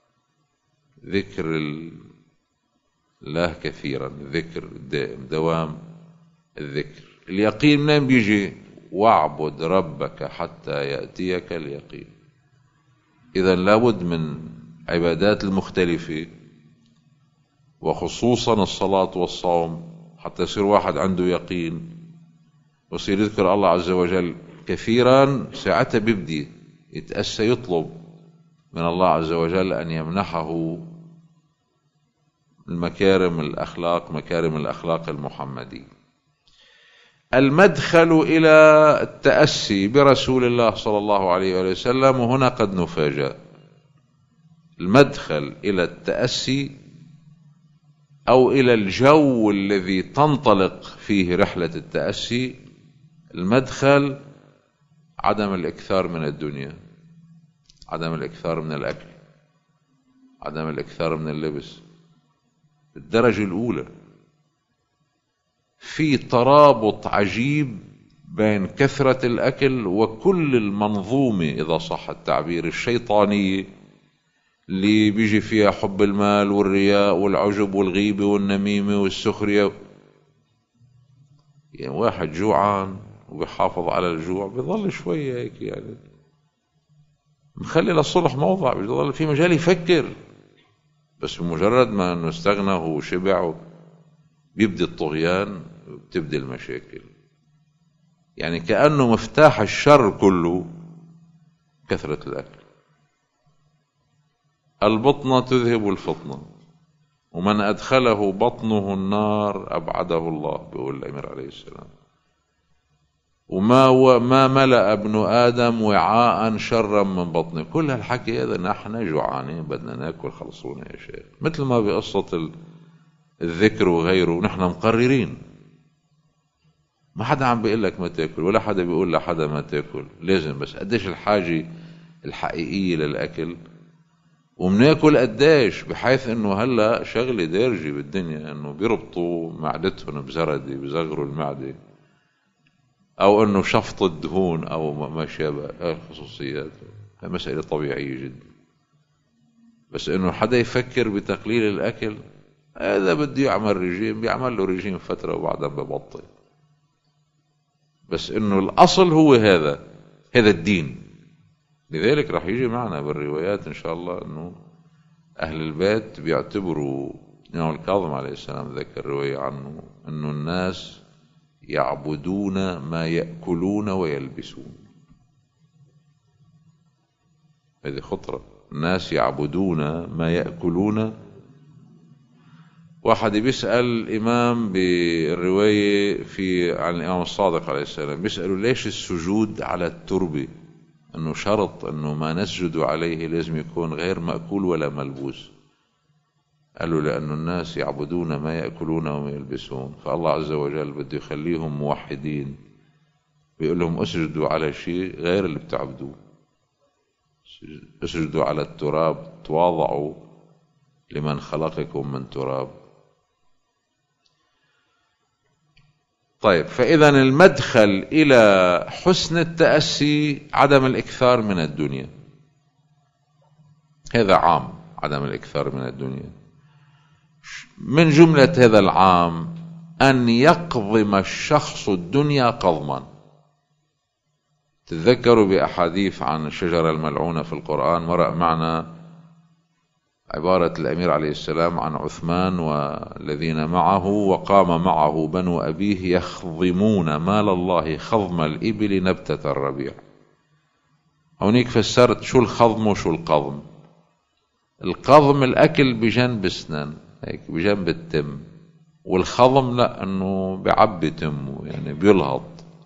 الله كثيرا، الذكر الدائم، دوام الذكر. اليقين منين بيجي؟ واعبد ربك حتى يأتيك اليقين. إذن لابد من عبادات المختلفة، وخصوصا الصلاة والصوم، حتى يصير واحد عنده يقين ويصير يذكر الله عز وجل كثيرا. ساعتها بيبدي يتأسى، يطلب من الله عز وجل أن يمنحه المكارم الأخلاق، مكارم الأخلاق المحمدية. المدخل إلى التأسي برسول الله صلى الله عليه وسلم، وهنا قد نفاجأ. المدخل إلى التأسي أو إلى الجو الذي تنطلق فيه رحلة التأسي، المدخل عدم الإكثار من الدنيا، عدم الإكثار من الأكل، عدم الإكثار من اللبس. الدرجة الأولى في ترابط عجيب بين كثرة الأكل وكل المنظومة، إذا صح التعبير، الشيطانية اللي بيجي فيها حب المال والرياء والعجب والغيبة والنميمة والسخرية. يعني واحد جوعان وبيحافظ على الجوع بيظل شوية هيك، يعني مخلي للصلح موضع، بيظل في مجال يفكر. بس بمجرد ما انه استغنى هو شبع بيبدي الطغيان وبتبدي المشاكل. يعني كأنه مفتاح الشر كله كثرة الأكل. البطنة تذهب الفطنة، ومن أدخله بطنه النار أبعده الله، بيقول الأمير عليه السلام. وما و... ما ملأ ابن آدم وعاء شرا من بطنه. كل هالحكي هذا نحن جوعانين بدنا ناكل، خلصونا يا شيخ. مثل ما بقصة الذكر وغيره، نحن مقررين، ما حدا عم بيقول لك ما تاكل، ولا حدا بيقول لحدا ما تاكل، لازم. بس قديش الحاجة الحقيقية للأكل، ومناكل قديش، بحيث انه هلا شغلة دارجة بالدنيا انه بيربطوا معدتهم بزردة، بزغروا المعدة، او انه شفط الدهون او ما شابه. الخصوصيات هي مسألة طبيعية جدا. بس انه حدا يفكر بتقليل الاكل، هذا بده يعمل رجيم، بيعمل له رجيم فترة وبعدها ببطل. بس انه الاصل هو هذا، هذا الدين. لذلك راح يجي معنا بالروايات ان شاء الله انه اهل البيت بيعتبروا، الإمام الكاظم عليه السلام ذكر رواية عنه انه الناس يعبدون ما يأكلون ويلبسون. هذه خطرة. الناس يعبدون ما يأكلون. واحد بيسأل الإمام بالرواية في عن الإمام الصادق عليه السلام، بيسأله ليش السجود على التربة أنه شرط أنه ما نسجد عليه لازم يكون غير مأكول ولا ملبوس؟ قالوا لأن الناس يعبدون ما يأكلون وما يلبسون، فالله عز وجل بده يخليهم موحدين، بيقول لهم اسجدوا على شيء غير اللي بتعبدوه، اسجدوا على التراب، تواضعوا لمن خلقكم من تراب. طيب، فإذا المدخل إلى حسن التأسي عدم الإكثار من الدنيا. هذا عام، عدم الإكثار من الدنيا. من جملة هذا العام أن يقضم الشخص الدنيا قضما. تذكروا بأحاديث عن الشجرة الملعونة في القرآن، مرأ معنا عبارة الأمير عليه السلام عن عثمان والذين معه: وقام معه بنو أبيه يخضمون مال الله خضم الإبل نبتة الربيع. هونيك فسرت شو الخضم وشو القضم. القضم الأكل بجنب السنان، هيك بجنب التم، والخضم لا، أنه بعبي تمه، يعني بيلهط،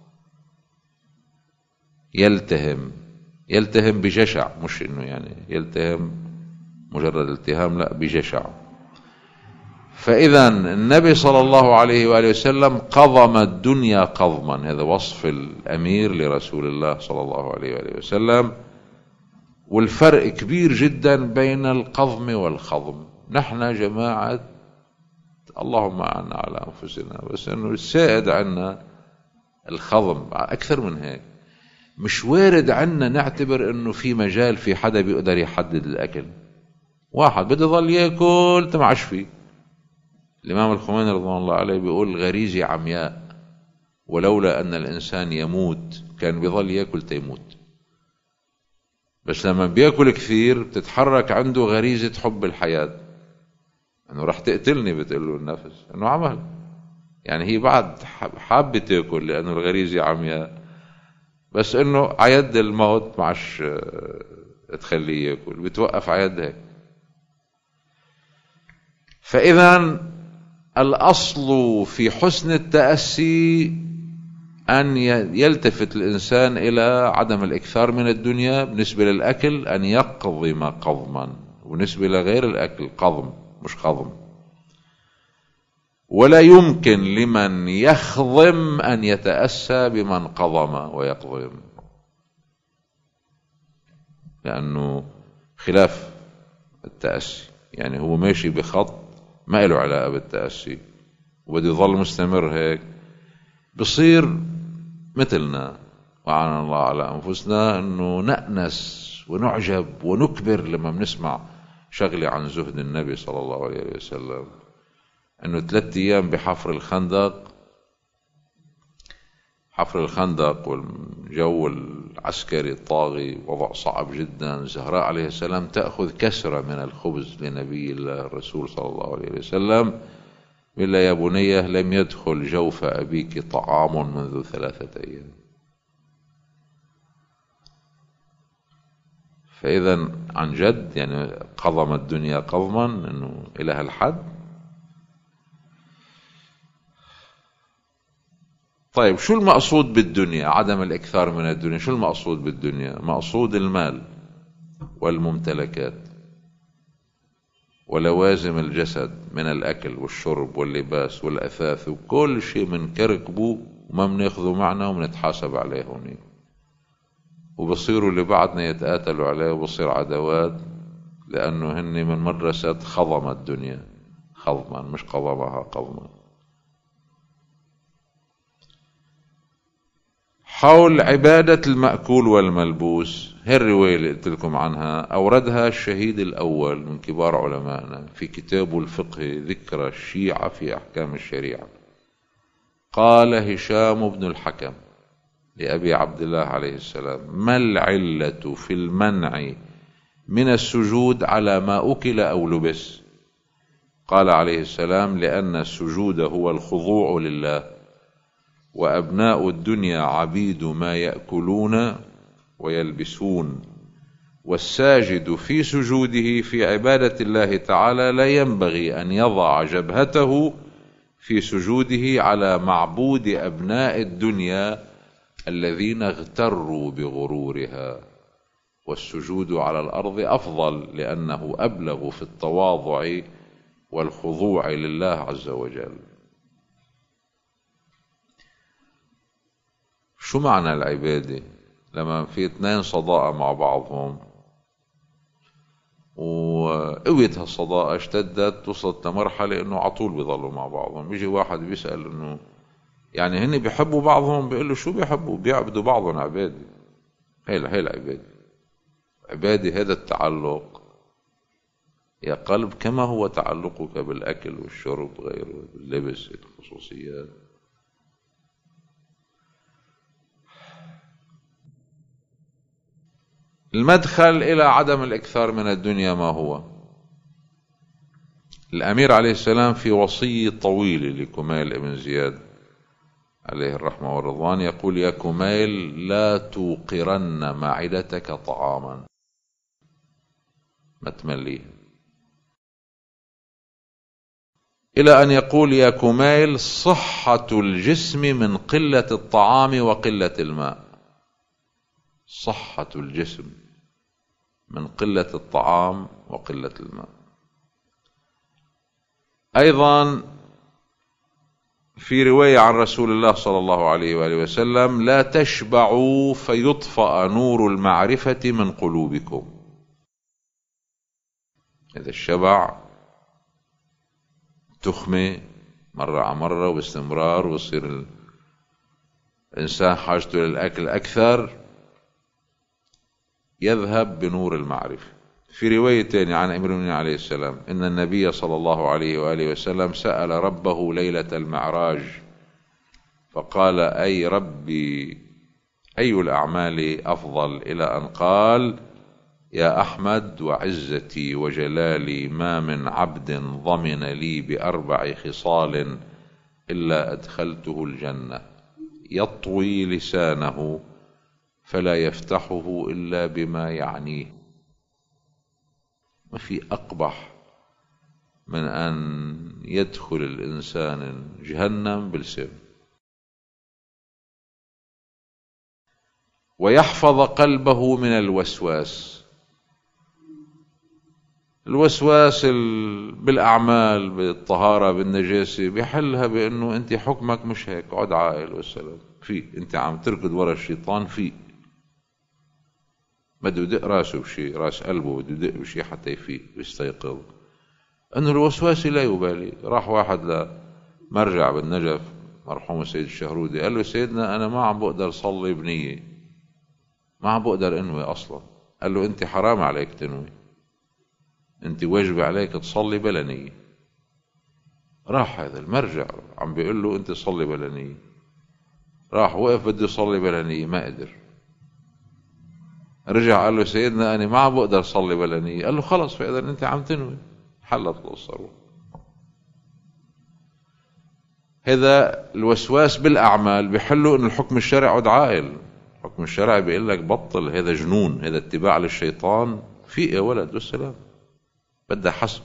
يلتهم يلتهم بجشع، مش إنه يعني يلتهم مجرد التهام، لا، بجشع. فإذا النبي صلى الله عليه وآله وسلم قضم الدنيا قضما، هذا وصف الأمير لرسول الله صلى الله عليه وآله وسلم. والفرق كبير جدا بين القضم والخضم. نحن جماعة اللهم أعنا على أنفسنا، بس أنه السائد عنا الخضم أكثر من هيك. مش وارد عنا نعتبر أنه في مجال في حدا بيقدر يحدد الأكل. واحد بده يظل ياكل تمعش فيه. الإمام الخميني رضوان الله عليه بيقول: غريزة عمياء، ولولا أن الإنسان يموت كان بيظل ياكل تيموت. بس لما بياكل كثير بتتحرك عنده غريزة حب الحياة، انه رح تقتلني، بتقول له النفس انه عمل، يعني هي بعد حابة تاكل لانه الغريزة عمياء، بس انه عيد الموت معش تخليه ياكل، بتوقف عيد هيك. فاذا الاصل في حسن التأسي أن يلتفت الإنسان إلى عدم الإكثار من الدنيا. بالنسبة للأكل أن يقضم قضما، وبالنسبة لغير الأكل قضم مش قضم. ولا يمكن لمن يخضم أن يتأسى بمن قضم ويقضم، لأنه خلاف التأسي. يعني هو ماشي بخط ما له علاقة بالتأسي وبده يظل مستمر هيك، بصير مثلنا وعنا الله على أنفسنا أنه نأنس ونعجب ونكبر لما بنسمع شغلة عن زهد النبي صلى الله عليه وسلم. أنه ثلاثة أيام بحفر الخندق، حفر الخندق والجو العسكري الطاغي وضع صعب جدا. زهراء عليه السلام تأخذ كسرة من الخبز لنبي الله الرسول صلى الله عليه وسلم، إلا يا بنيه لم يدخل جوف أبيك طعام منذ ثلاثة أيام. فإذا عن جد يعني قضم الدنيا قضما إنه إلى هالحد. طيب، شو المقصود بالدنيا؟ عدم الإكثار من الدنيا. شو المقصود بالدنيا؟ مقصود المال والممتلكات ولوازم الجسد من الأكل والشرب واللباس والأثاث وكل شيء منكركبه وما بناخذه معنا ومنتحاسب عليه هوني، وبصيروا اللي بعدنا يتقاتلوا عليه وبصير عدوات، لأنه هن من مدرسة خضم الدنيا خضما مش قضمها قضما. حول عبادة المأكول والملبوس، هي الرواية اللي قلت لكم عنها أوردها الشهيد الأول من كبار علمائنا في كتابه الفقهي ذكر الشيعة في أحكام الشريعة. قال هشام بن الحكم لأبي عبد الله عليه السلام: ما العلة في المنع من السجود على ما أكل أو لبس؟ قال عليه السلام: لأن السجود هو الخضوع لله، وأبناء الدنيا عبيد ما يأكلون ويلبسون، والساجد في سجوده في عبادة الله تعالى لا ينبغي أن يضع جبهته في سجوده على معبود أبناء الدنيا الذين اغتروا بغرورها. والسجود على الأرض أفضل لأنه أبلغ في التواضع والخضوع لله عز وجل. شو معنى العبادة؟ لما في اثنين صداقة مع بعضهم وقوة هالصداقة اشتدت، وصلت لمرحلة انه على طول بيضلوا مع بعضهم. بيجي واحد بيسأل انه يعني هن بيحبوا بعضهم، بيقول له شو بيحبوا؟ بيعبدوا بعضهم عبادة. هي هي العبادة، عبادة هذا التعلق يا قلب كما هو تعلقك بالأكل والشرب وغيره، باللبس، الخصوصيات. المدخل إلى عدم الإكثار من الدنيا ما هو؟ الأمير عليه السلام في وصية طويلة لكميل بن زياد عليه الرحمة والرضوان يقول: يا كميل لا توقرن معدتك طعاما، ما تمليه. إلى أن يقول: يا كميل صحة الجسم من قلة الطعام وقلة الماء. صحة الجسم من قلة الطعام وقلة الماء. أيضا في رواية عن رسول الله صلى الله عليه وآله وسلم: لا تشبعوا فيطفأ نور المعرفة من قلوبكم. إذا الشبع تخمة مرة على مرة وباستمرار، ويصير الإنسان حاجته للأكل أكثر، يذهب بنور المعرفة. في رواية تانية عن أمير المؤمنين عليه السلام إن النبي صلى الله عليه وآله وسلم سأل ربه ليلة المعراج فقال: أي ربي أي الأعمال أفضل؟ إلى أن قال: يا أحمد وعزتي وجلالي ما من عبد ضمن لي بأربع خصال إلا أدخلته الجنة، يطوي لسانه فلا يفتحه إلا بما يعنيه. ما في أقبح من أن يدخل الإنسان جهنم بلسان. ويحفظ قلبه من الوسواس. الوسواس بالأعمال، بالطهارة، بالنجاسة، بيحلها بأنه أنت حكمك مش هيك، اقعد عاقل والسلام. في أنت عم تركض ورا الشيطان، في بده يدق راسه بشيء، راس قلبه بده يدق بشيء حتى يفيق ويستيقظ. أنه الوسواس لا يبالي. راح واحد لمرجع بالنجف مرحوم السيد الشهرودي، قال له: سيدنا أنا ما عم بقدر صلي بنية، ما عم بقدر انوي أصلا. قال له: أنت حرام عليك تنوي، أنت واجب عليك تصلي بلا نية. راح هذا المرجع عم بيقول له: أنت صلي بلا نية. راح وقف بده يصلي بلا نية، ما قدر. رجع قال له: سيدنا أنا ما عم بقدر صلي بلا نية. قال له: خلص، فإذا أنت عم تنوي، حلت القصة. هذا الوسواس بالأعمال بيحلوا إن الحكم الشرعي عد عائل. الحكم الشرعي بيقول لك بطل، هذا جنون، هذا اتباع للشيطان. في يا ولد والسلام، بدها حسب.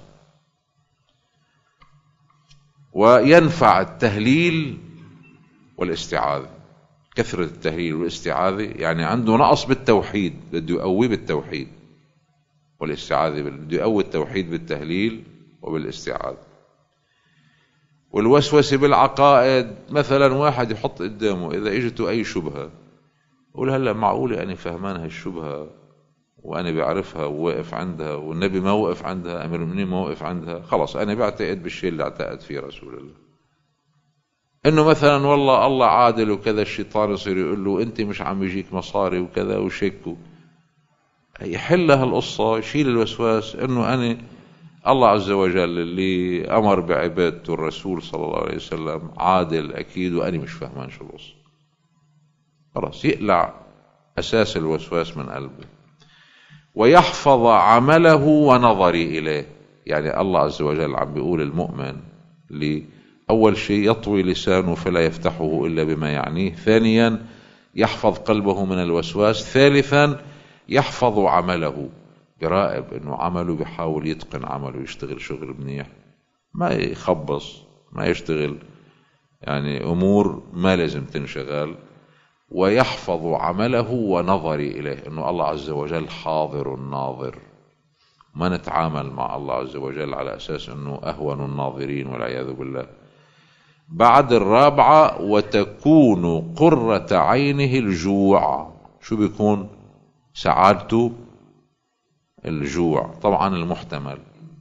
وينفع التهليل والاستعاذة. كثرة التهليل والاستعاذة يعني عنده نقص بالتوحيد، بده يقوي بالتوحيد. والاستعاذة بده يقوي التوحيد بالتهليل وبالاستعاذة. والوسوسة بالعقائد، مثلا واحد يحط قدامه إذا اجته أي شبهة، قول: هلا معقولة أنا فهمان هالشبهة وأنا بعرفها وواقف عندها، والنبي ما وقف عندها، أمير المؤمنين ما وقف عندها، خلص أنا بعتقد بالشيء اللي اعتقد فيه رسول الله. إنه مثلا والله الله عادل وكذا، الشيطان يصير يقول له: أنت مش عم يجيك مصاري وكذا وشك. يحل هالقصة، يشيل الوسواس إنه أنا الله عز وجل اللي أمر بعبادته الرسول صلى الله عليه وسلم عادل أكيد، وأنا مش فهمان شو القصة. خلاص يقلع أساس الوسواس من قلبه. ويحفظ عمله ونظري إليه. يعني الله عز وجل عم بيقول المؤمن لأول شيء يطوي لسانه فلا يفتحه إلا بما يعنيه. ثانيا يحفظ قلبه من الوسواس. ثالثا يحفظ عمله، براقب انه عمله، بيحاول يتقن عمله، يشتغل شغل منيح، ما يخبص، ما يشتغل يعني امور ما لازم تنشغل. ويحفظ عمله ونظري اليه، انه الله عز وجل حاضر ناظر، ما نتعامل مع الله عز وجل على اساس انه اهون الناظرين والعياذ بالله. بعد الرابعة وتكون قرة عينه الجوع. شو بيكون سعادته؟ الجوع طبعا المحتمل.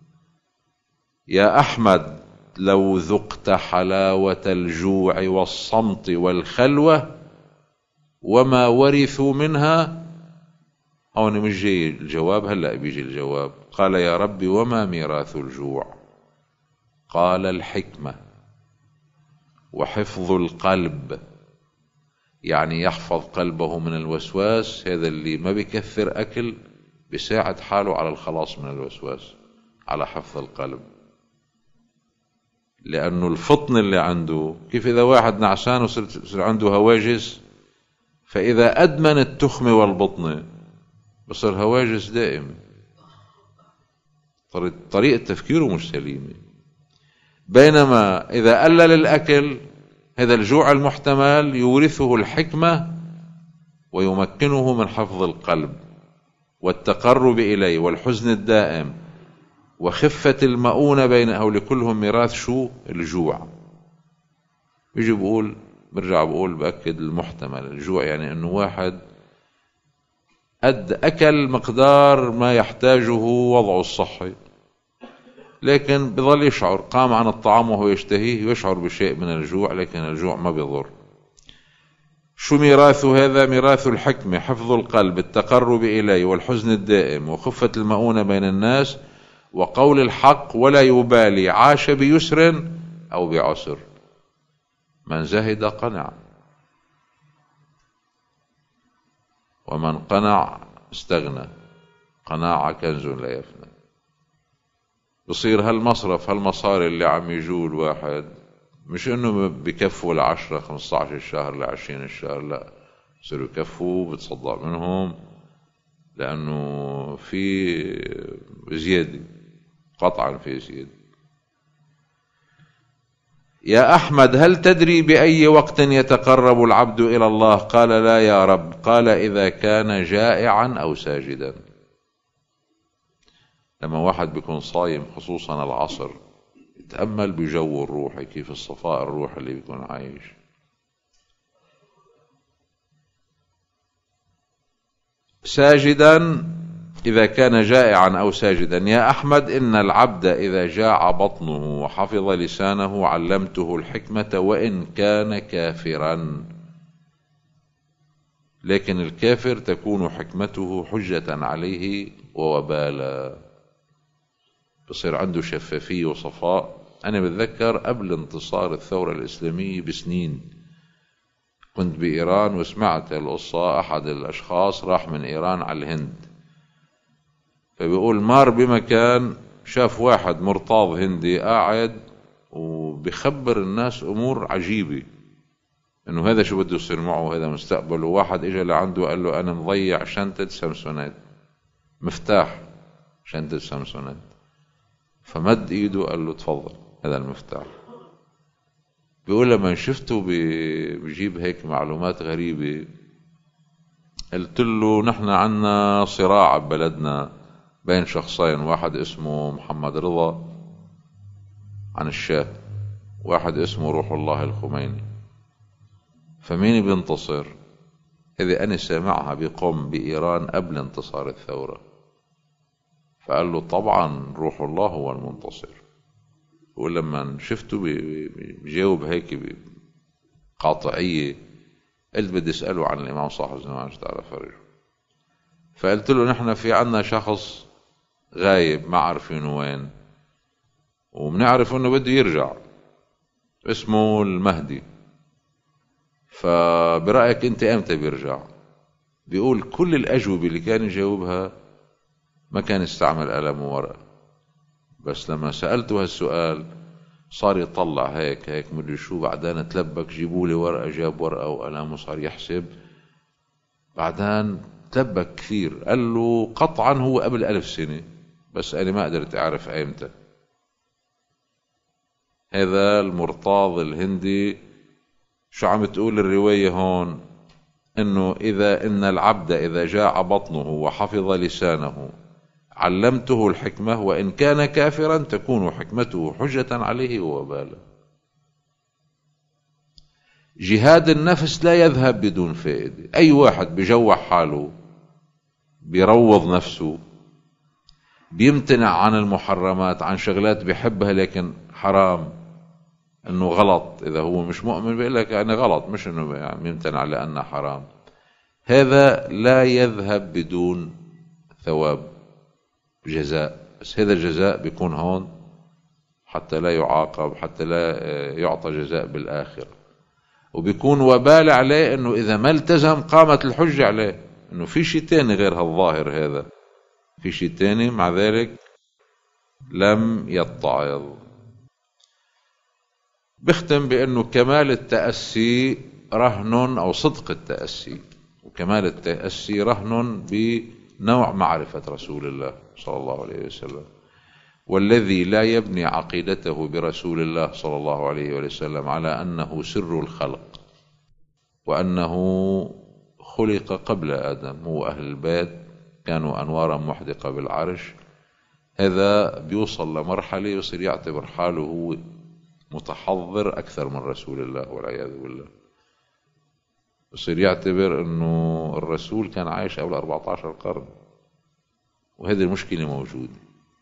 يا أحمد لو ذقت حلاوة الجوع والصمت والخلوة وما ورثوا منها. هون مش جاي الجواب، هلأ بيجي الجواب. قال يا ربي وما ميراث الجوع؟ قال الحكمة وحفظ القلب، يعني يحفظ قلبه من الوسواس. هذا اللي ما بيكثر أكل بيساعد حاله على الخلاص من الوسواس، على حفظ القلب. لأنه الفطن اللي عنده، كيف إذا واحد نعسان وصير عنده هواجس، فإذا أدمن التخمة والبطنة بصير هواجس دائم، طريقة تفكيره مش سليمة. بينما إذا قلل الأكل، هذا الجوع المحتمل يورثه الحكمة ويمكنه من حفظ القلب والتقرب إليه والحزن الدائم وخفة المؤونة بينه، لكلهم ميراث شو؟ الجوع. بيجي بقول، برجع بقول بأكد المحتمل الجوع، يعني أنه واحد قد أكل مقدار ما يحتاجه وضعه الصحي، لكن بظل يشعر، قام عن الطعام وهو يشتهيه ويشعر بشيء من الجوع، لكن الجوع ما بيضر. شو ميراث هذا؟ ميراث الحكمة، حفظ القلب، التقرب إليه والحزن الدائم وخفة المؤونة بين الناس وقول الحق ولا يبالي، عاش بيسر أو بعسر، من زهد قنع ومن قنع استغنى، قناعة كنز لا يفنى. بصير هالمصرف هالمصاري اللي عم يجوا الواحد مش انه بكفوا لعشرة خمسة عشر الشهر لعشرين الشهر، لا، بصيروا يكفوا بتصدق منهم، لأنه في زيادة، قطعا في زيادة. يا أحمد هل تدري بأي وقت يتقرب العبد إلى الله؟ قال لا يا رب. قال إذا كان جائعا أو ساجدا. لما واحد بيكون صايم خصوصا العصر، يتأمل بجو الروحي، كيف الصفاء الروحي اللي بيكون عايش. ساجدا إذا كان جائعا أو ساجدا. يا أحمد إن العبد إذا جاع بطنه وحفظ لسانه علمته الحكمة وإن كان كافرا، لكن الكافر تكون حكمته حجة عليه ووبالا، بصير عنده شفافية وصفاء. أنا بتذكر قبل انتصار الثورة الإسلامية بسنين كنت بإيران وسمعت القصة. أحد الأشخاص راح من إيران على الهند، فبيقول مار بمكان شاف واحد مرتاض هندي قاعد وبيخبر الناس أمور عجيبة، إنه هذا شو بده يصير معه، هذا مستقبله. واحد إجا لعنده قال له أنا مضيع شنطة سامسونات، مفتاح شنطة سامسونات، فمد إيده قال له تفضل هذا المفتاح. بيقول لما شفته بيجيب هيك معلومات غريبة، قلت له نحن عنا صراع ببلدنا بين شخصين، واحد اسمه محمد رضا عن الشاه، واحد اسمه روح الله الخميني، فمين بينتصر؟ هذه أنا سامعها بقوم بإيران قبل انتصار الثورة. فقال له طبعا روح الله هو المنتصر. ولما شفته بيجاوب هيك بقاطعية، قلت بدي أسأله عن الإمام صاحب الزمان تعالى فرجه. فقلت له نحن في عنا شخص غايب ما عارفينه وين، وبنعرف انه بده يرجع، اسمه المهدي، فبرأيك انت امتى بيرجع؟ بيقول كل الأجوبة اللي كان يجاوبها ما كان يستعمل قلم وورقة، بس لما سألته هالسؤال صار يطلع هيك هيك مدري شو، بعدين تلبك جيبوا لي ورقة، جاب ورقة وقلم وصار يحسب، بعدين تلبك كثير. قال له قطعا هو قبل ألف سنة، بس أنا ما قدرت أعرف أيمتى. هذا المرتاض الهندي شو عم تقول الرواية هون؟ إنه إذا إن العبد إذا جاع بطنه وحفظ لسانه علمته الحكمة وإن كان كافرا تكون حكمته حجة عليه ووبالا. جهاد النفس لا يذهب بدون فائدة. أي واحد بجوع حاله بيروض نفسه بيمتنع عن المحرمات، عن شغلات بيحبها لكن حرام، انه غلط. اذا هو مش مؤمن بيقول لك يعني غلط، مش انه يعني يمتنع لانه حرام. هذا لا يذهب بدون ثواب جزاء، بس هذا الجزاء بيكون هون حتى لا يعاقب، حتى لا يعطى جزاء بالآخرة. وبيكون وبال عليه انه اذا ما التزم قامت الحجة عليه انه في شيء تاني غير هالظاهر، هذا في شيء تاني، مع ذلك لم يتعظ. بختم بأنه كمال التأسي رهن، أو صدق التأسي وكمال التأسي رهن بنوع معرفة رسول الله صلى الله عليه وسلم. والذي لا يبني عقيدته برسول الله صلى الله عليه وسلم على أنه سر الخلق وأنه خلق قبل آدم، هو أهل البيت كانوا أنوارا محدقة بالعرش، هذا بيوصل لمرحلة يصير يعتبر حاله هو متحضر أكثر من رسول الله والعياذ بالله. يصير يعتبر أنه الرسول كان عايش قبل أربعة عشر قرن، وهذه المشكلة موجودة.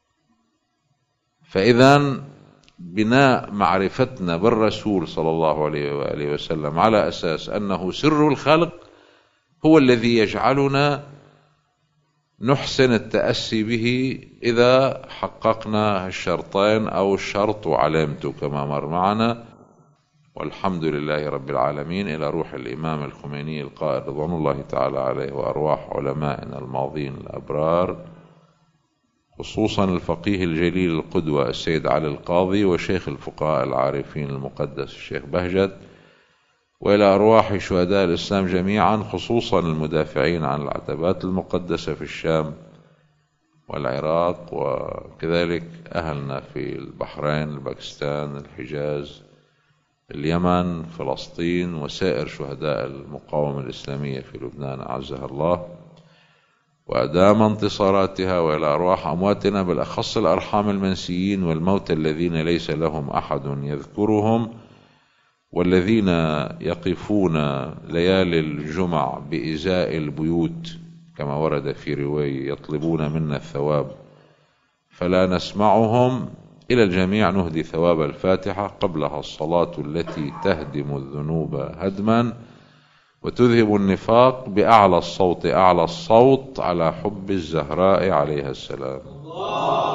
فإذا بناء معرفتنا بالرسول صلى الله عليه وآله وسلم على أساس أنه سر الخلق هو الذي يجعلنا نحسن التأسي به إذا حققنا الشرطين أو الشرط وعلامته كما مر معنا. والحمد لله رب العالمين. إلى روح الإمام الخميني القائد رضوان الله تعالى عليه، وأرواح علمائنا الماضين الأبرار، خصوصا الفقيه الجليل القدوة السيد علي القاضي، وشيخ الفقهاء العارفين المقدس الشيخ بهجت، وإلى أرواح شهداء الإسلام جميعا، خصوصا المدافعين عن العتبات المقدسة في الشام والعراق، وكذلك أهلنا في البحرين، الباكستان، الحجاز، اليمن، فلسطين، وسائر شهداء المقاومة الإسلامية في لبنان أعزها الله وأدام انتصاراتها. وإلى أرواح أمواتنا بالأخص الأرحام المنسيين والموتى الذين ليس لهم أحد يذكرهم، والذين يقفون ليالي الجمع بإزاء البيوت كما ورد في رواية يطلبون منا الثواب فلا نسمعهم. إلى الجميع نهدي ثواب الفاتحة قبلها الصلاة التي تهدم الذنوب هدما وتذهب النفاق بأعلى الصوت أعلى الصوت على حب الزهراء عليها السلام.